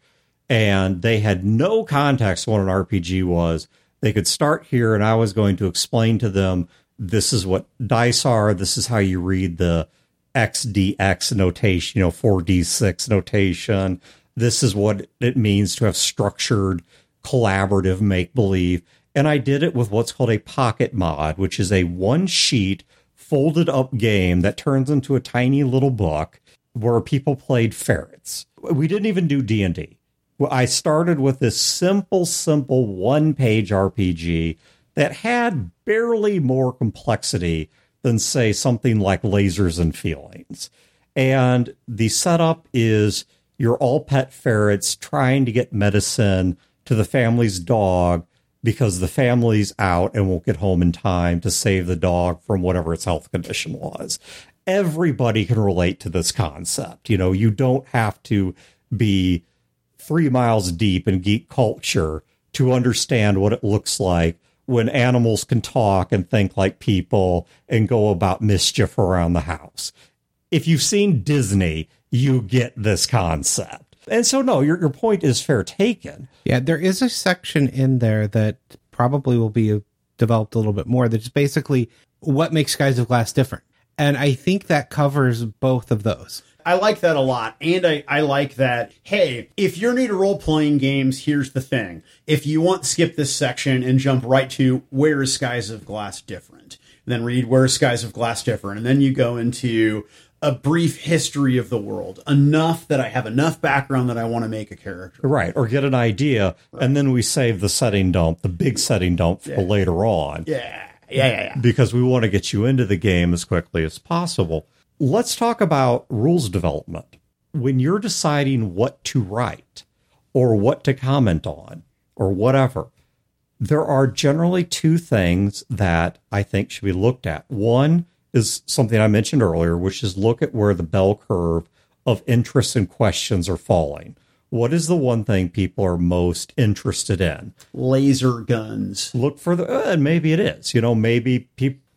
and they had no context what an R P G was, they could start here and I was going to explain to them, this is what dice are. This is how you read the X D X notation, you know, four D six notation. This is what it means to have structured, collaborative make-believe. And I did it with what's called a pocket mod, which is a one-sheet, folded-up game that turns into a tiny little book where people played ferrets. We didn't even do D and D. I started with this simple, simple one-page R P G that had barely more complexity than, say, something like Lasers and Feelings. And the setup is you're all pet ferrets trying to get medicine to the family's dog because the family's out and won't get home in time to save the dog from whatever its health condition was. Everybody can relate to this concept. You know, you don't have to be three miles deep in geek culture to understand what it looks like when animals can talk and think like people and go about mischief around the house. If you've seen Disney, you get this concept. And so, no, your your point is fair taken. Yeah, there is a section in there that probably will be developed a little bit more. That's basically what makes Skies of Glass different. And I think that covers both of those. I like that a lot. And I, I like that, hey, if you're new to role-playing games, here's the thing. If you want, skip this section and jump right to where is Skies of Glass different? Then read where is Skies of Glass different? And then you go into a brief history of the world, enough that I have enough background that I want to make a character. Right, or get an idea, right. And then we save the setting dump, the big setting dump for yeah. later on. Yeah. Yeah, yeah, yeah. Because we want to get you into the game as quickly as possible. Let's talk about rules development. When you're deciding what to write or what to comment on or whatever, there are generally two things that I think should be looked at. One is something I mentioned earlier, which is look at where the bell curve of interests and questions are falling. What is the one thing people are most interested in? Laser guns. Look for the, uh, and maybe it is, you know, maybe people,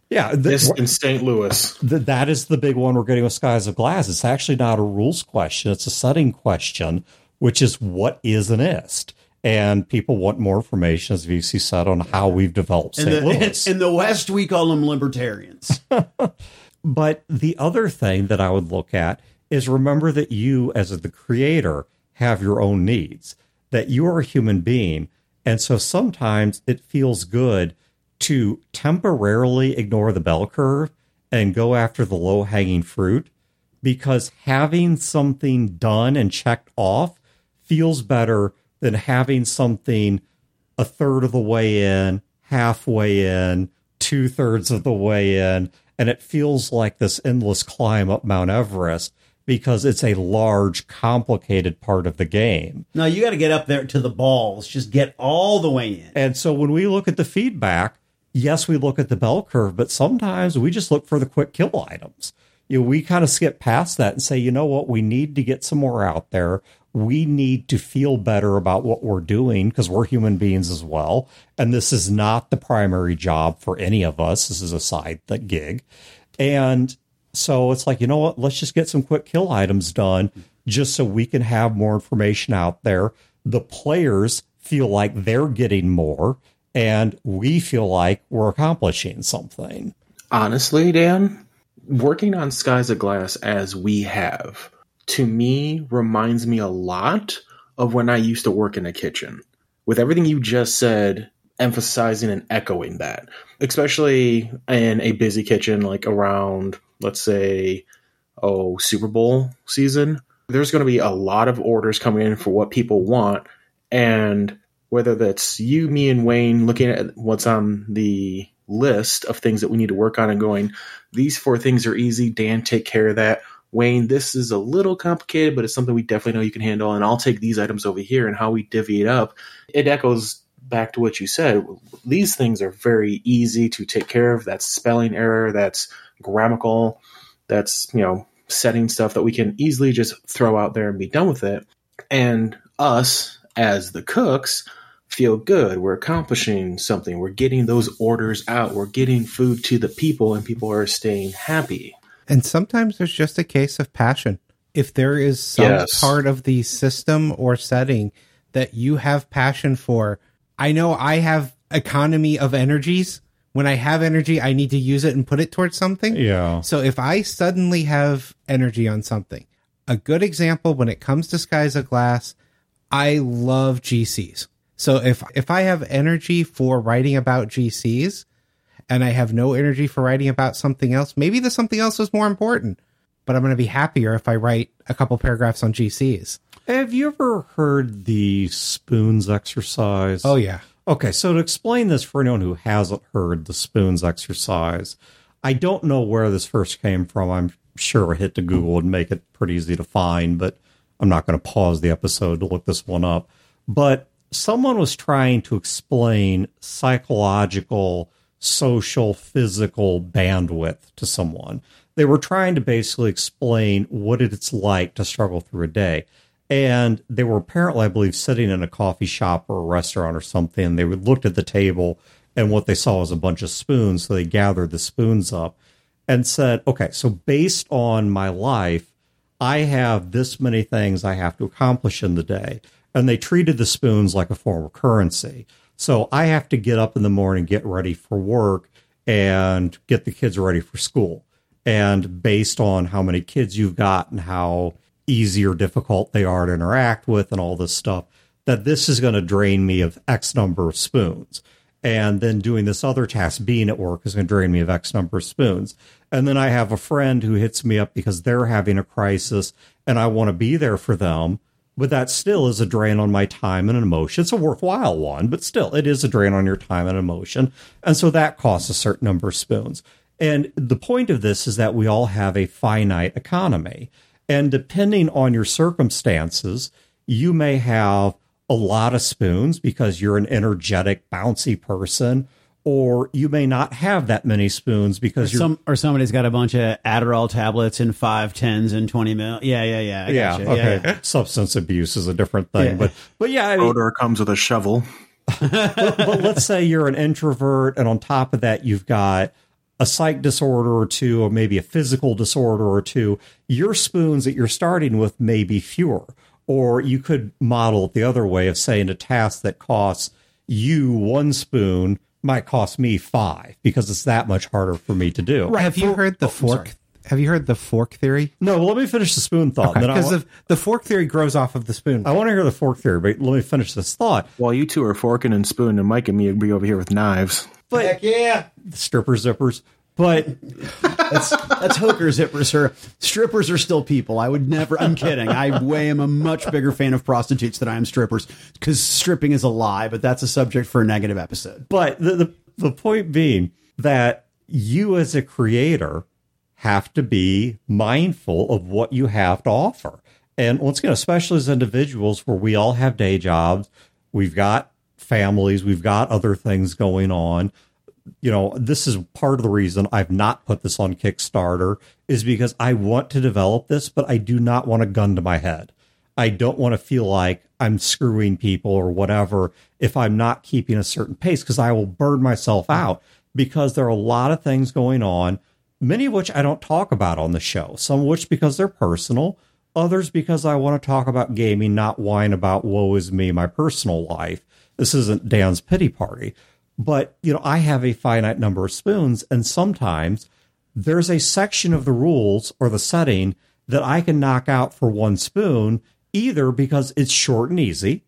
Yeah, th- This in Saint Louis. th- that is the big one we're getting with Skies of Glass. It's actually not a rules question. It's a setting question, which is what is an I S T? And people want more information, as V C said, on how we've developed In Saint the, Louis. in the West, we call them libertarians. But the other thing that I would look at is remember that you, as the creator, have your own needs, that you are a human being. And so sometimes it feels good to temporarily ignore the bell curve and go after the low-hanging fruit, because having something done and checked off feels better than having something a third of the way in, halfway in, two-thirds of the way in, and it feels like this endless climb up Mount Everest because it's a large, complicated part of the game. No, you got to get up there to the balls. Just get all the way in. And so when we look at the feedback, yes, we look at the bell curve, but sometimes we just look for the quick kill items. You know, we kind of skip past that and say, you know what, we need to get some more out there. We need to feel better about what we're doing because we're human beings as well. And this is not the primary job for any of us. This is a side gig. And so it's like, you know what, let's just get some quick kill items done just so we can have more information out there. The players feel like they're getting more and we feel like we're accomplishing something. Honestly, Dan, working on Skies of Glass as we have, to me, reminds me a lot of when I used to work in a kitchen. With everything you just said, emphasizing and echoing that, especially in a busy kitchen, like around, let's say, oh, Super Bowl season, there's going to be a lot of orders coming in for what people want. And whether that's you, me, and Wayne looking at what's on the list of things that we need to work on and going, these four things are easy. Dan, take care of that. Wayne, this is a little complicated, but it's something we definitely know you can handle. And I'll take these items over here, and how we divvy it up. It echoes back to what you said. These things are very easy to take care of. That's spelling error. That's grammatical. That's, you know, setting stuff that we can easily just throw out there and be done with it. And us as the cooks feel good. We're accomplishing something. We're getting those orders out. We're getting food to the people, and people are staying happy. And sometimes there's just a case of passion. If there is some Yes. part of the system or setting that you have passion for, I know I have economy of energies. When I have energy, I need to use it and put it towards something. Yeah. So if I suddenly have energy on something, a good example when it comes to Skies of Glass, I love G Cs. So if if I have energy for writing about G Cs and I have no energy for writing about something else, maybe the something else is more important, but I'm going to be happier if I write a couple paragraphs on G Cs. Have you ever heard the spoons exercise? Oh, yeah. Okay, so to explain this for anyone who hasn't heard the spoons exercise, I don't know where this first came from. I'm sure I hit to Google and make it pretty easy to find, but I'm not going to pause the episode to look this one up. But someone was trying to explain psychological, social, physical bandwidth to someone. They were trying to basically explain what it's like to struggle through a day. And they were apparently, I believe, sitting in a coffee shop or a restaurant or something. They looked at the table, and what they saw was a bunch of spoons. So they gathered the spoons up and said, okay, so based on my life, I have this many things I have to accomplish in the day. And they treated the spoons like a form of currency. So I have to get up in the morning, get ready for work, and get the kids ready for school. And based on how many kids you've got and how easy or difficult they are to interact with and all this stuff, that this is going to drain me of X number of spoons. And then doing this other task, being at work, is going to drain me of X number of spoons. And then I have a friend who hits me up because they're having a crisis and I want to be there for them. But that still is a drain on my time and emotion. It's a worthwhile one, but still, it is a drain on your time and emotion. And so that costs a certain number of spoons. And the point of this is that we all have a finite economy. And depending on your circumstances, you may have a lot of spoons because you're an energetic, bouncy person, or you may not have that many spoons because or you're some or somebody's got a bunch of Adderall tablets and five tens and twenty mil. Yeah, yeah, yeah. I yeah, gotcha. okay. Yeah, yeah. Substance abuse is a different thing, Yeah. but but yeah, I mean, Odor comes with a shovel. but, but let's say you're an introvert, and on top of that, you've got a psych disorder or two, or maybe a physical disorder or two, your spoons that you're starting with may be fewer. Or you could model it the other way of saying a task that costs you one spoon might cost me five because it's that much harder for me to do. Right. Have you For, heard the oh, fork? sorry. Have you heard the fork theory? No, well, let me finish the spoon thought. Okay, Then I because wa- the, the fork theory grows off of the spoon. I want to hear the fork theory, but let me finish this thought. While you two are forking and spooning, and Mike and me will be over here with knives. But Heck yeah. stripper zippers. But That's that's hooker zippers, sir. Strippers are still people. I would never. I'm kidding. I way am a much bigger fan of prostitutes than I am strippers because stripping is a lie. But that's a subject for a negative episode. but the, the the point being that you as a creator have to be mindful of what you have to offer. And once again, especially as individuals where we all have day jobs, we've got families, we've got other things going on. You know, this is part of the reason I've not put this on Kickstarter is because I want to develop this, but I do not want a gun to my head. I don't want to feel like I'm screwing people or whatever if I'm not keeping a certain pace, because I will burn myself out because there are a lot of things going on, many of which I don't talk about on the show, some of which because they're personal, others because I want to talk about gaming, not whine about woe is me, my personal life. This isn't Dan's pity party. But, you know, I have a finite number of spoons, and sometimes there's a section of the rules or the setting that I can knock out for one spoon, either because it's short and easy,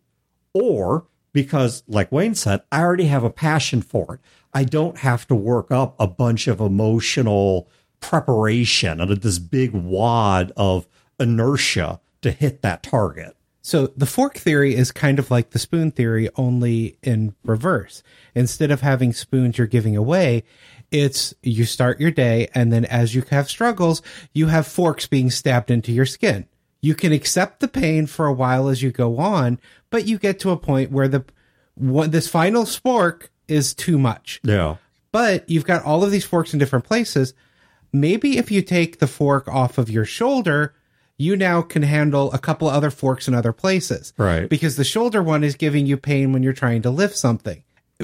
or because, like Wayne said, I already have a passion for it. I don't have to work up a bunch of emotional preparation and this big wad of inertia to hit that target. So the fork theory is kind of like the spoon theory, only in reverse. Instead of having spoons you're giving away, it's you start your day, and then as you have struggles, you have forks being stabbed into your skin. You can accept the pain for a while as you go on, but you get to a point where the what, this final spork is too much. Yeah. But you've got all of these forks in different places. Maybe if you take the fork off of your shoulder, you now can handle a couple other forks in other places. Right. Because the shoulder one is giving you pain when you're trying to lift something.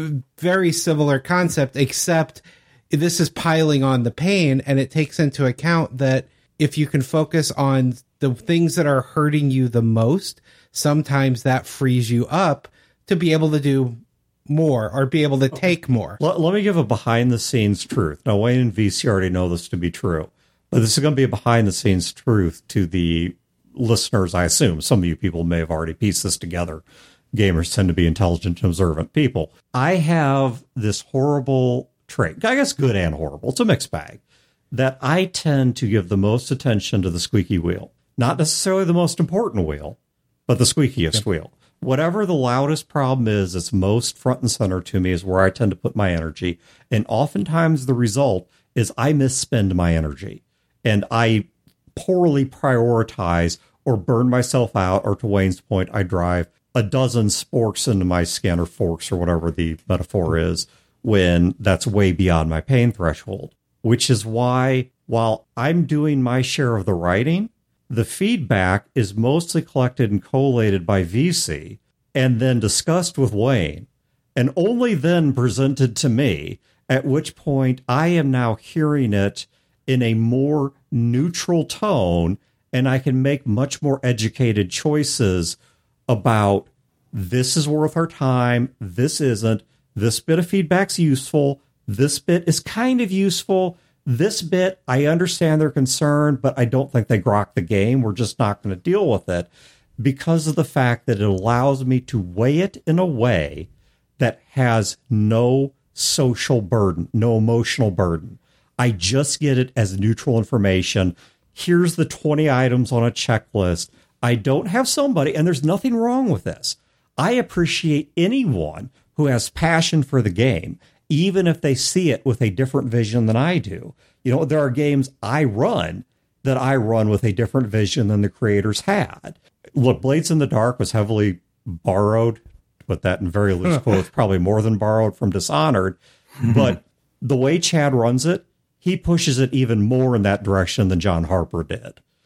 Very similar concept, except this is piling on the pain, and it takes into account that if you can focus on the things that are hurting you the most, sometimes that frees you up to be able to do more or be able to take more. Let, let me give a behind-the-scenes truth. Now, Wayne and V C already know this to be true. But this is going to be a behind-the-scenes truth to the listeners, I assume. Some of you people may have already pieced this together. Gamers tend to be intelligent and observant people. I have this horrible trait, I guess good and horrible, it's a mixed bag, that I tend to give the most attention to the squeaky wheel. Not necessarily the most important wheel, but the squeakiest yep. wheel. Whatever the loudest problem is, it's most front and center to me is where I tend to put my energy. And oftentimes the result is I misspend my energy. And I poorly prioritize or burn myself out, or to Wayne's point, I drive a dozen sporks into my skin, or forks, or whatever the metaphor is, when that's way beyond my pain threshold. Which is why, while I'm doing my share of the writing, the feedback is mostly collected and collated by V C, and then discussed with Wayne, and only then presented to me, at which point I am now hearing it in a more neutral tone, and I can make much more educated choices about this is worth our time, this isn't, this bit of feedback's useful, this bit is kind of useful, this bit, I understand their concern, but I don't think they grok the game, we're just not going to deal with it, because of the fact that it allows me to weigh it in a way that has no social burden, no emotional burden. I just get it as neutral information. Here's the twenty items on a checklist. I don't have somebody, and there's nothing wrong with this. I appreciate anyone who has passion for the game, even if they see it with a different vision than I do. You know, there are games I run that I run with a different vision than the creators had. Look, Blades in the Dark was heavily borrowed, put that in very loose quotes, probably more than borrowed from Dishonored. But the way Chad runs it, he pushes it even more in that direction than John Harper did.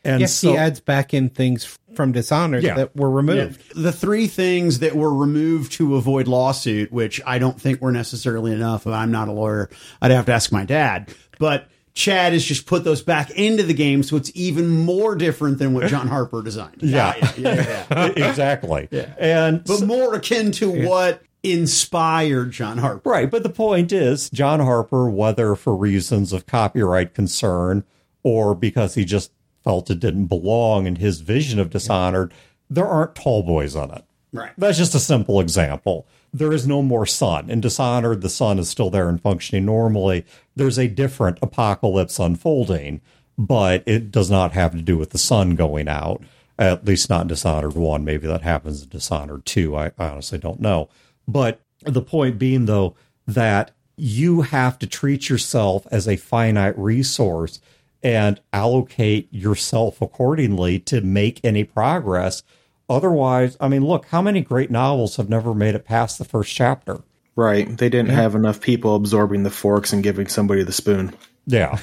And yes, so, he adds back in things from Dishonored Yeah. that were removed. The three things that were removed to avoid lawsuit, which I don't think were necessarily enough. I'm not a lawyer. I'd have to ask my dad. But Chad has just put those back into the game, so it's even more different than what John Harper designed. Yeah. yeah, yeah, yeah. exactly. Yeah. And But more akin to what inspired John Harper. Right, but the point is, John Harper, whether for reasons of copyright concern or because he just felt it didn't belong in his vision of Dishonored, there aren't tall boys on it. Right. That's just a simple example. There is no more sun. In Dishonored, the sun is still there and functioning normally. There's a different apocalypse unfolding, but it does not have to do with the sun going out, at least not in Dishonored one. Maybe that happens in Dishonored two. I, I honestly don't know. But the point being, though, that you have to treat yourself as a finite resource and allocate yourself accordingly to make any progress. Otherwise, I mean, look, how many great novels have never made it past the first chapter? Right. They didn't yeah. have enough people absorbing the forks and giving somebody the spoon. Yeah.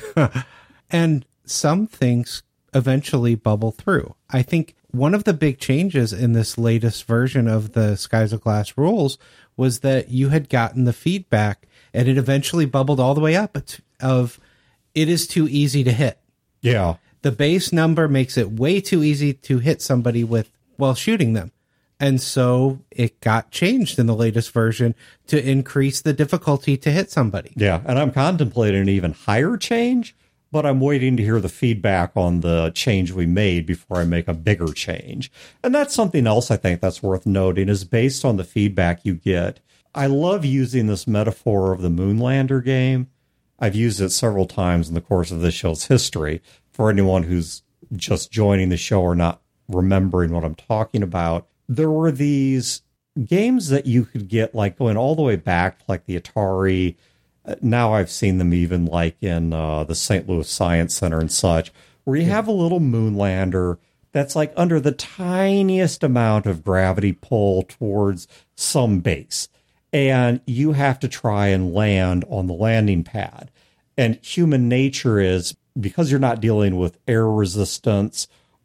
And some things eventually bubble through. I think one of the big changes in this latest version of the Skies of Glass rules was that you had gotten the feedback, and it eventually bubbled all the way up of it is too easy to hit. Yeah. The base number makes it way too easy to hit somebody with while shooting them. And so it got changed in the latest version to increase the difficulty to hit somebody. Yeah, and I'm contemplating an even higher change, but I'm waiting to hear the feedback on the change we made before I make a bigger change. And that's something else I think that's worth noting is based on the feedback you get. I love using this metaphor of the Moonlander game. I've used it several times in the course of this show's history. For anyone who's just joining the show or not remembering what I'm talking about, there were these games that you could get like going all the way back to like the Atari. Now I've seen them even like in uh, the Saint Louis Science Center and such, where you have a little moonlander that's like under the tiniest amount of gravity pull towards some base. And you have to try and land on the landing pad. And human nature is, because you're not dealing with air resistance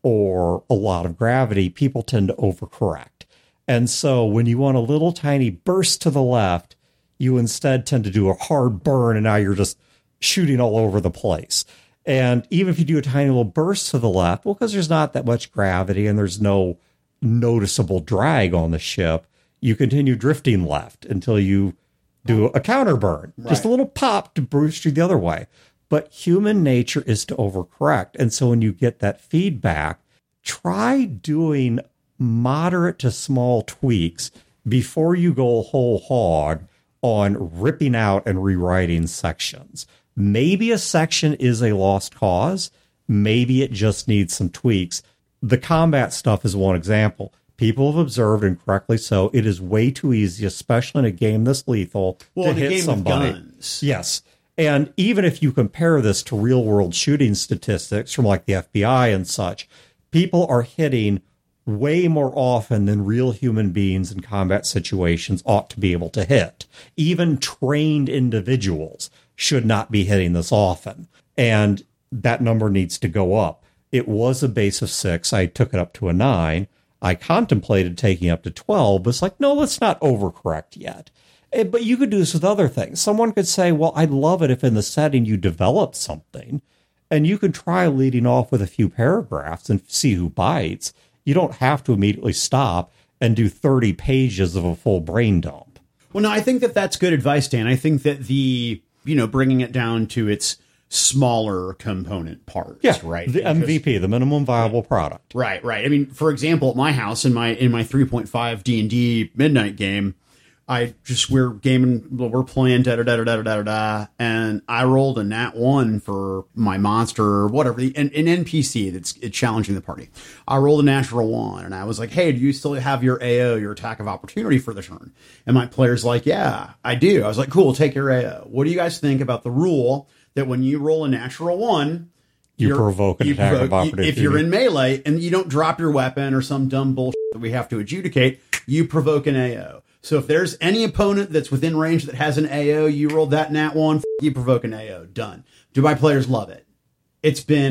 or a lot of gravity, people tend to overcorrect. And so when you want a little tiny burst to the left, you instead tend to do a hard burn, and now you're just shooting all over the place. And even if you do a tiny little burst to the left, well, because there's not that much gravity and there's no noticeable drag on the ship, you continue drifting left until you do a counter burn, right. Just a little pop to boost you the other way. But human nature is to overcorrect. And so when you get that feedback, try doing moderate to small tweaks before you go whole hog on ripping out and rewriting sections. Maybe a section is a lost cause. Maybe it just needs some tweaks. The combat stuff is one example. People have observed, and correctly so, it is way too easy, especially in a game this lethal, well, to hit game somebody. With guns. Yes. And even if you compare this to real-world shooting statistics from like the F B I and such, people are hitting way more often than real human beings in combat situations ought to be able to hit. Even trained individuals should not be hitting this often. And that number needs to go up. It was a base of six. I took it up to a nine. I contemplated taking up to twelve, but it's like, no, let's not overcorrect yet. But you could do this with other things. Someone could say, well, I'd love it if in the setting you develop something, and you can try leading off with a few paragraphs and see who bites. You don't have to immediately stop and do thirty pages of a full brain dump. Well, no, I think that that's good advice, Dan. I think that the, you know, bringing it down to its smaller component parts, yeah, right? The because, M V P, the minimum viable product. Right, right. I mean, for example, at my house in my in my three point five D and D midnight game, I just we're gaming, we're playing da da da da da da da, and I rolled a nat one for my monster or whatever, an, an N P C that's challenging the party. I rolled a natural one, and I was like, "Hey, do you still have your A O, your attack of opportunity for the turn?" And my player's like, "Yeah, I do." I was like, "Cool, take your A O." What do you guys think about the rule that when you roll a natural one, you provoke an attack provoke, of opportunity? If you're in melee and you don't drop your weapon or some dumb bullshit that we have to adjudicate, you provoke an A O. So if there's any opponent that's within range that has an A O, you rolled that nat one, you provoke an A O. Done. Do my players love it? It's been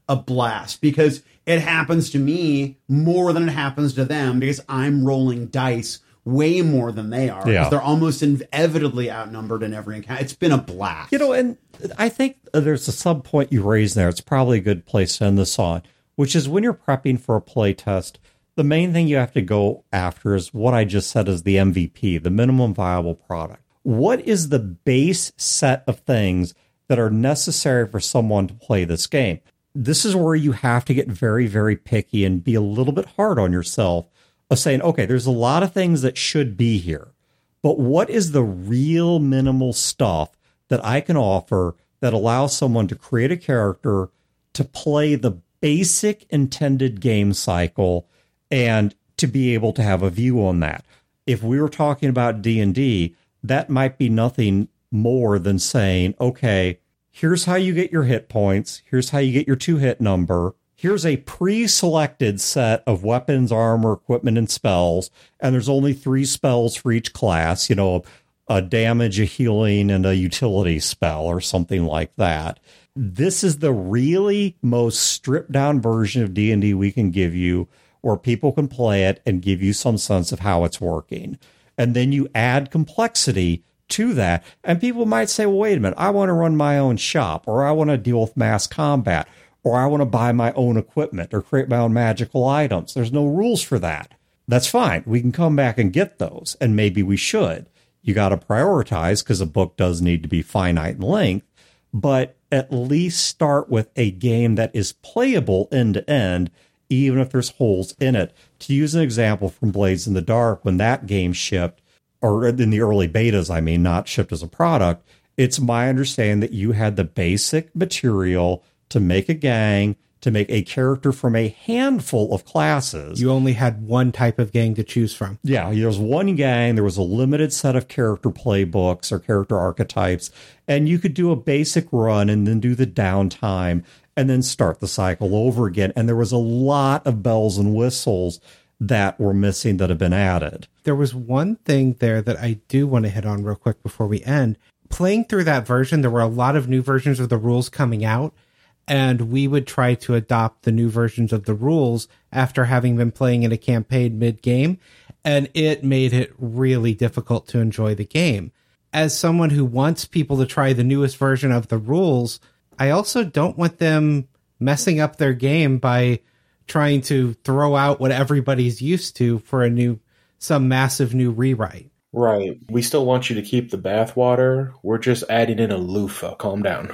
a blast because it happens to me more than it happens to them because I'm rolling dice way more than they are. Yeah. They're almost inevitably outnumbered in every encounter. It's been a blast. You know, and I think there's a sub point you raised there. It's probably a good place to end this on, which is when you're prepping for a play test, the main thing you have to go after is what I just said is the M V P, the minimum viable product. What is the base set of things that are necessary for someone to play this game? This is where you have to get very, very picky and be a little bit hard on yourself of saying, okay, there's a lot of things that should be here, but what is the real minimal stuff that I can offer that allows someone to create a character, to play the basic intended game cycle, and to be able to have a view on that? If we were talking about D and D, that might be nothing more than saying, okay, here's how you get your hit points. Here's how you get your two hit number. Here's a pre-selected set of weapons, armor, equipment, and spells. And there's only three spells for each class, you know, a damage, a healing, and a utility spell or something like that. This is the really most stripped down version of D and D we can give you, where people can play it and give you some sense of how it's working. And then you add complexity to that. And people might say, well, wait a minute, I want to run my own shop, or I want to deal with mass combat, or I want to buy my own equipment or create my own magical items. There's no rules for that. That's fine. We can come back and get those, and maybe we should. You got to prioritize because a book does need to be finite in length, but at least start with a game that is playable end to end, even if there's holes in it. To use an example from Blades in the Dark, when that game shipped, or in the early betas, I mean, not shipped as a product, it's my understanding that you had the basic material to make a gang, to make a character from a handful of classes. You only had one type of gang to choose from. Yeah, there was one gang, there was a limited set of character playbooks or character archetypes, and you could do a basic run and then do the downtime and then start the cycle over again. And there was a lot of bells and whistles that were missing that have been added. There was one thing there that I do want to hit on real quick before we end. Playing through that version, there were a lot of new versions of the rules coming out, and we would try to adopt the new versions of the rules after having been playing in a campaign mid-game, and it made it really difficult to enjoy the game. As someone who wants people to try the newest version of the rules, I also don't want them messing up their game by trying to throw out what everybody's used to for a new, some massive new rewrite. Right. We still want you to keep the bathwater. We're just adding in a loofah. Calm down.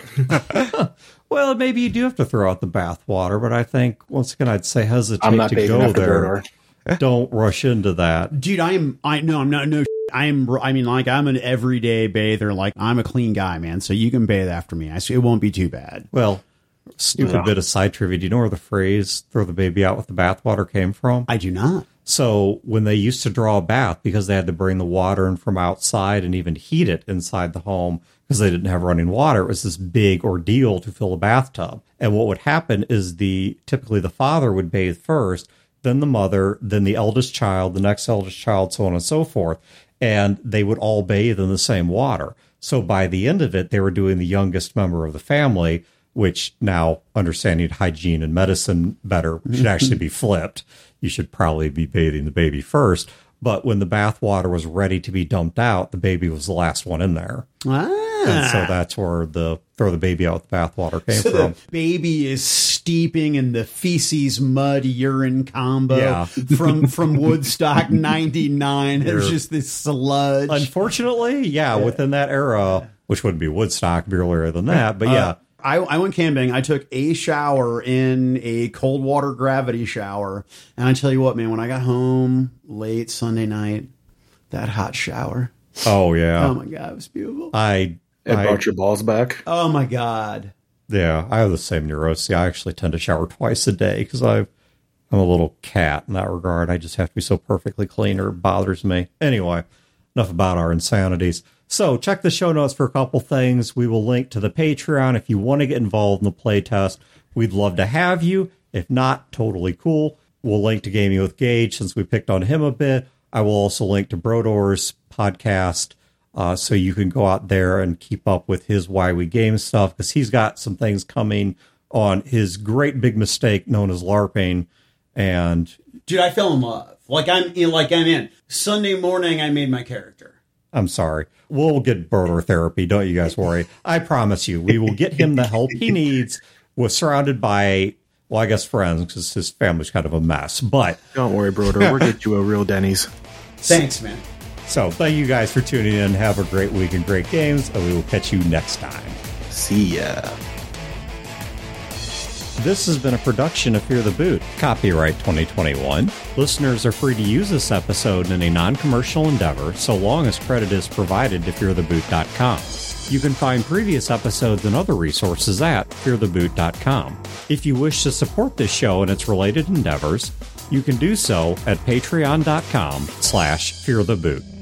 Well, maybe you do have to throw out the bathwater, but I think, once again, I'd say hesitate I'm not to bathing go after there. Bernard. Don't rush into that. Dude, I am, I no, I'm not, no, I am, I mean, like, I'm an everyday bather. Like, I'm a clean guy, man. So you can bathe after me. I It won't be too bad. Well, stupid Yeah. bit of side trivia. Do you know where the phrase "throw the baby out with the bathwater" came from? I do not. So when they used to draw a bath, because they had to bring the water in from outside and even heat it inside the home because they didn't have running water, it was this big ordeal to fill a bathtub. And what would happen is the typically the father would bathe first, then the mother, then the eldest child, the next eldest child, so on and so forth. And they would all bathe in the same water. So by the end of it, they were doing the youngest member of the family, which now, understanding hygiene and medicine better, should actually be flipped. You should probably be bathing the baby first. But when the bath water was ready to be dumped out, the baby was the last one in there. Ah. And so that's where the throw the baby out with the bath water came So from. the baby is steeping in the feces, mud, urine combo Yeah. from from Woodstock ninety-nine. It was They're- just this sludge. Unfortunately, yeah, within that era, which wouldn't be Woodstock, be earlier than that. But yeah. Uh, I, I went camping. I took a shower in a cold water gravity shower. And I tell you what, man, when I got home late Sunday night, that hot shower. Oh, yeah. Oh, my God, it was beautiful. I, It I brought your balls back. Oh, my God. Yeah, I have the same neurosis. I actually tend to shower twice a day because I'm a little cat in that regard. I just have to be so perfectly clean or it bothers me. Anyway, enough about our insanities. So check the show notes for a couple things. We will link to the Patreon if you want to get involved in the playtest. We'd love to have you. If not, totally cool. We'll link to Gaming with Gage since we picked on him a bit. I will also link to Brodor's podcast uh, so you can go out there and keep up with his Why We Game stuff because he's got some things coming on his great big mistake known as LARPing. And dude, I fell in love. Like I'm in, like I'm in. Sunday morning, I made my character. I'm sorry. We'll get Broder therapy. Don't you guys worry. I promise you, we will get him the help he needs. We're surrounded by, well, I guess friends, because his family's kind of a mess. But don't worry, Broder. We'll get you a real Denny's. Thanks, man. So thank you guys for tuning in. Have a great week and great games, and we will catch you next time. See ya. This has been a production of Fear the Boot, copyright twenty twenty-one. Listeners are free to use this episode in a non-commercial endeavor, so long as credit is provided to fear the boot dot com. You can find previous episodes and other resources at fear the boot dot com. If you wish to support this show and its related endeavors, you can do so at patreon dot com slash fear the boot.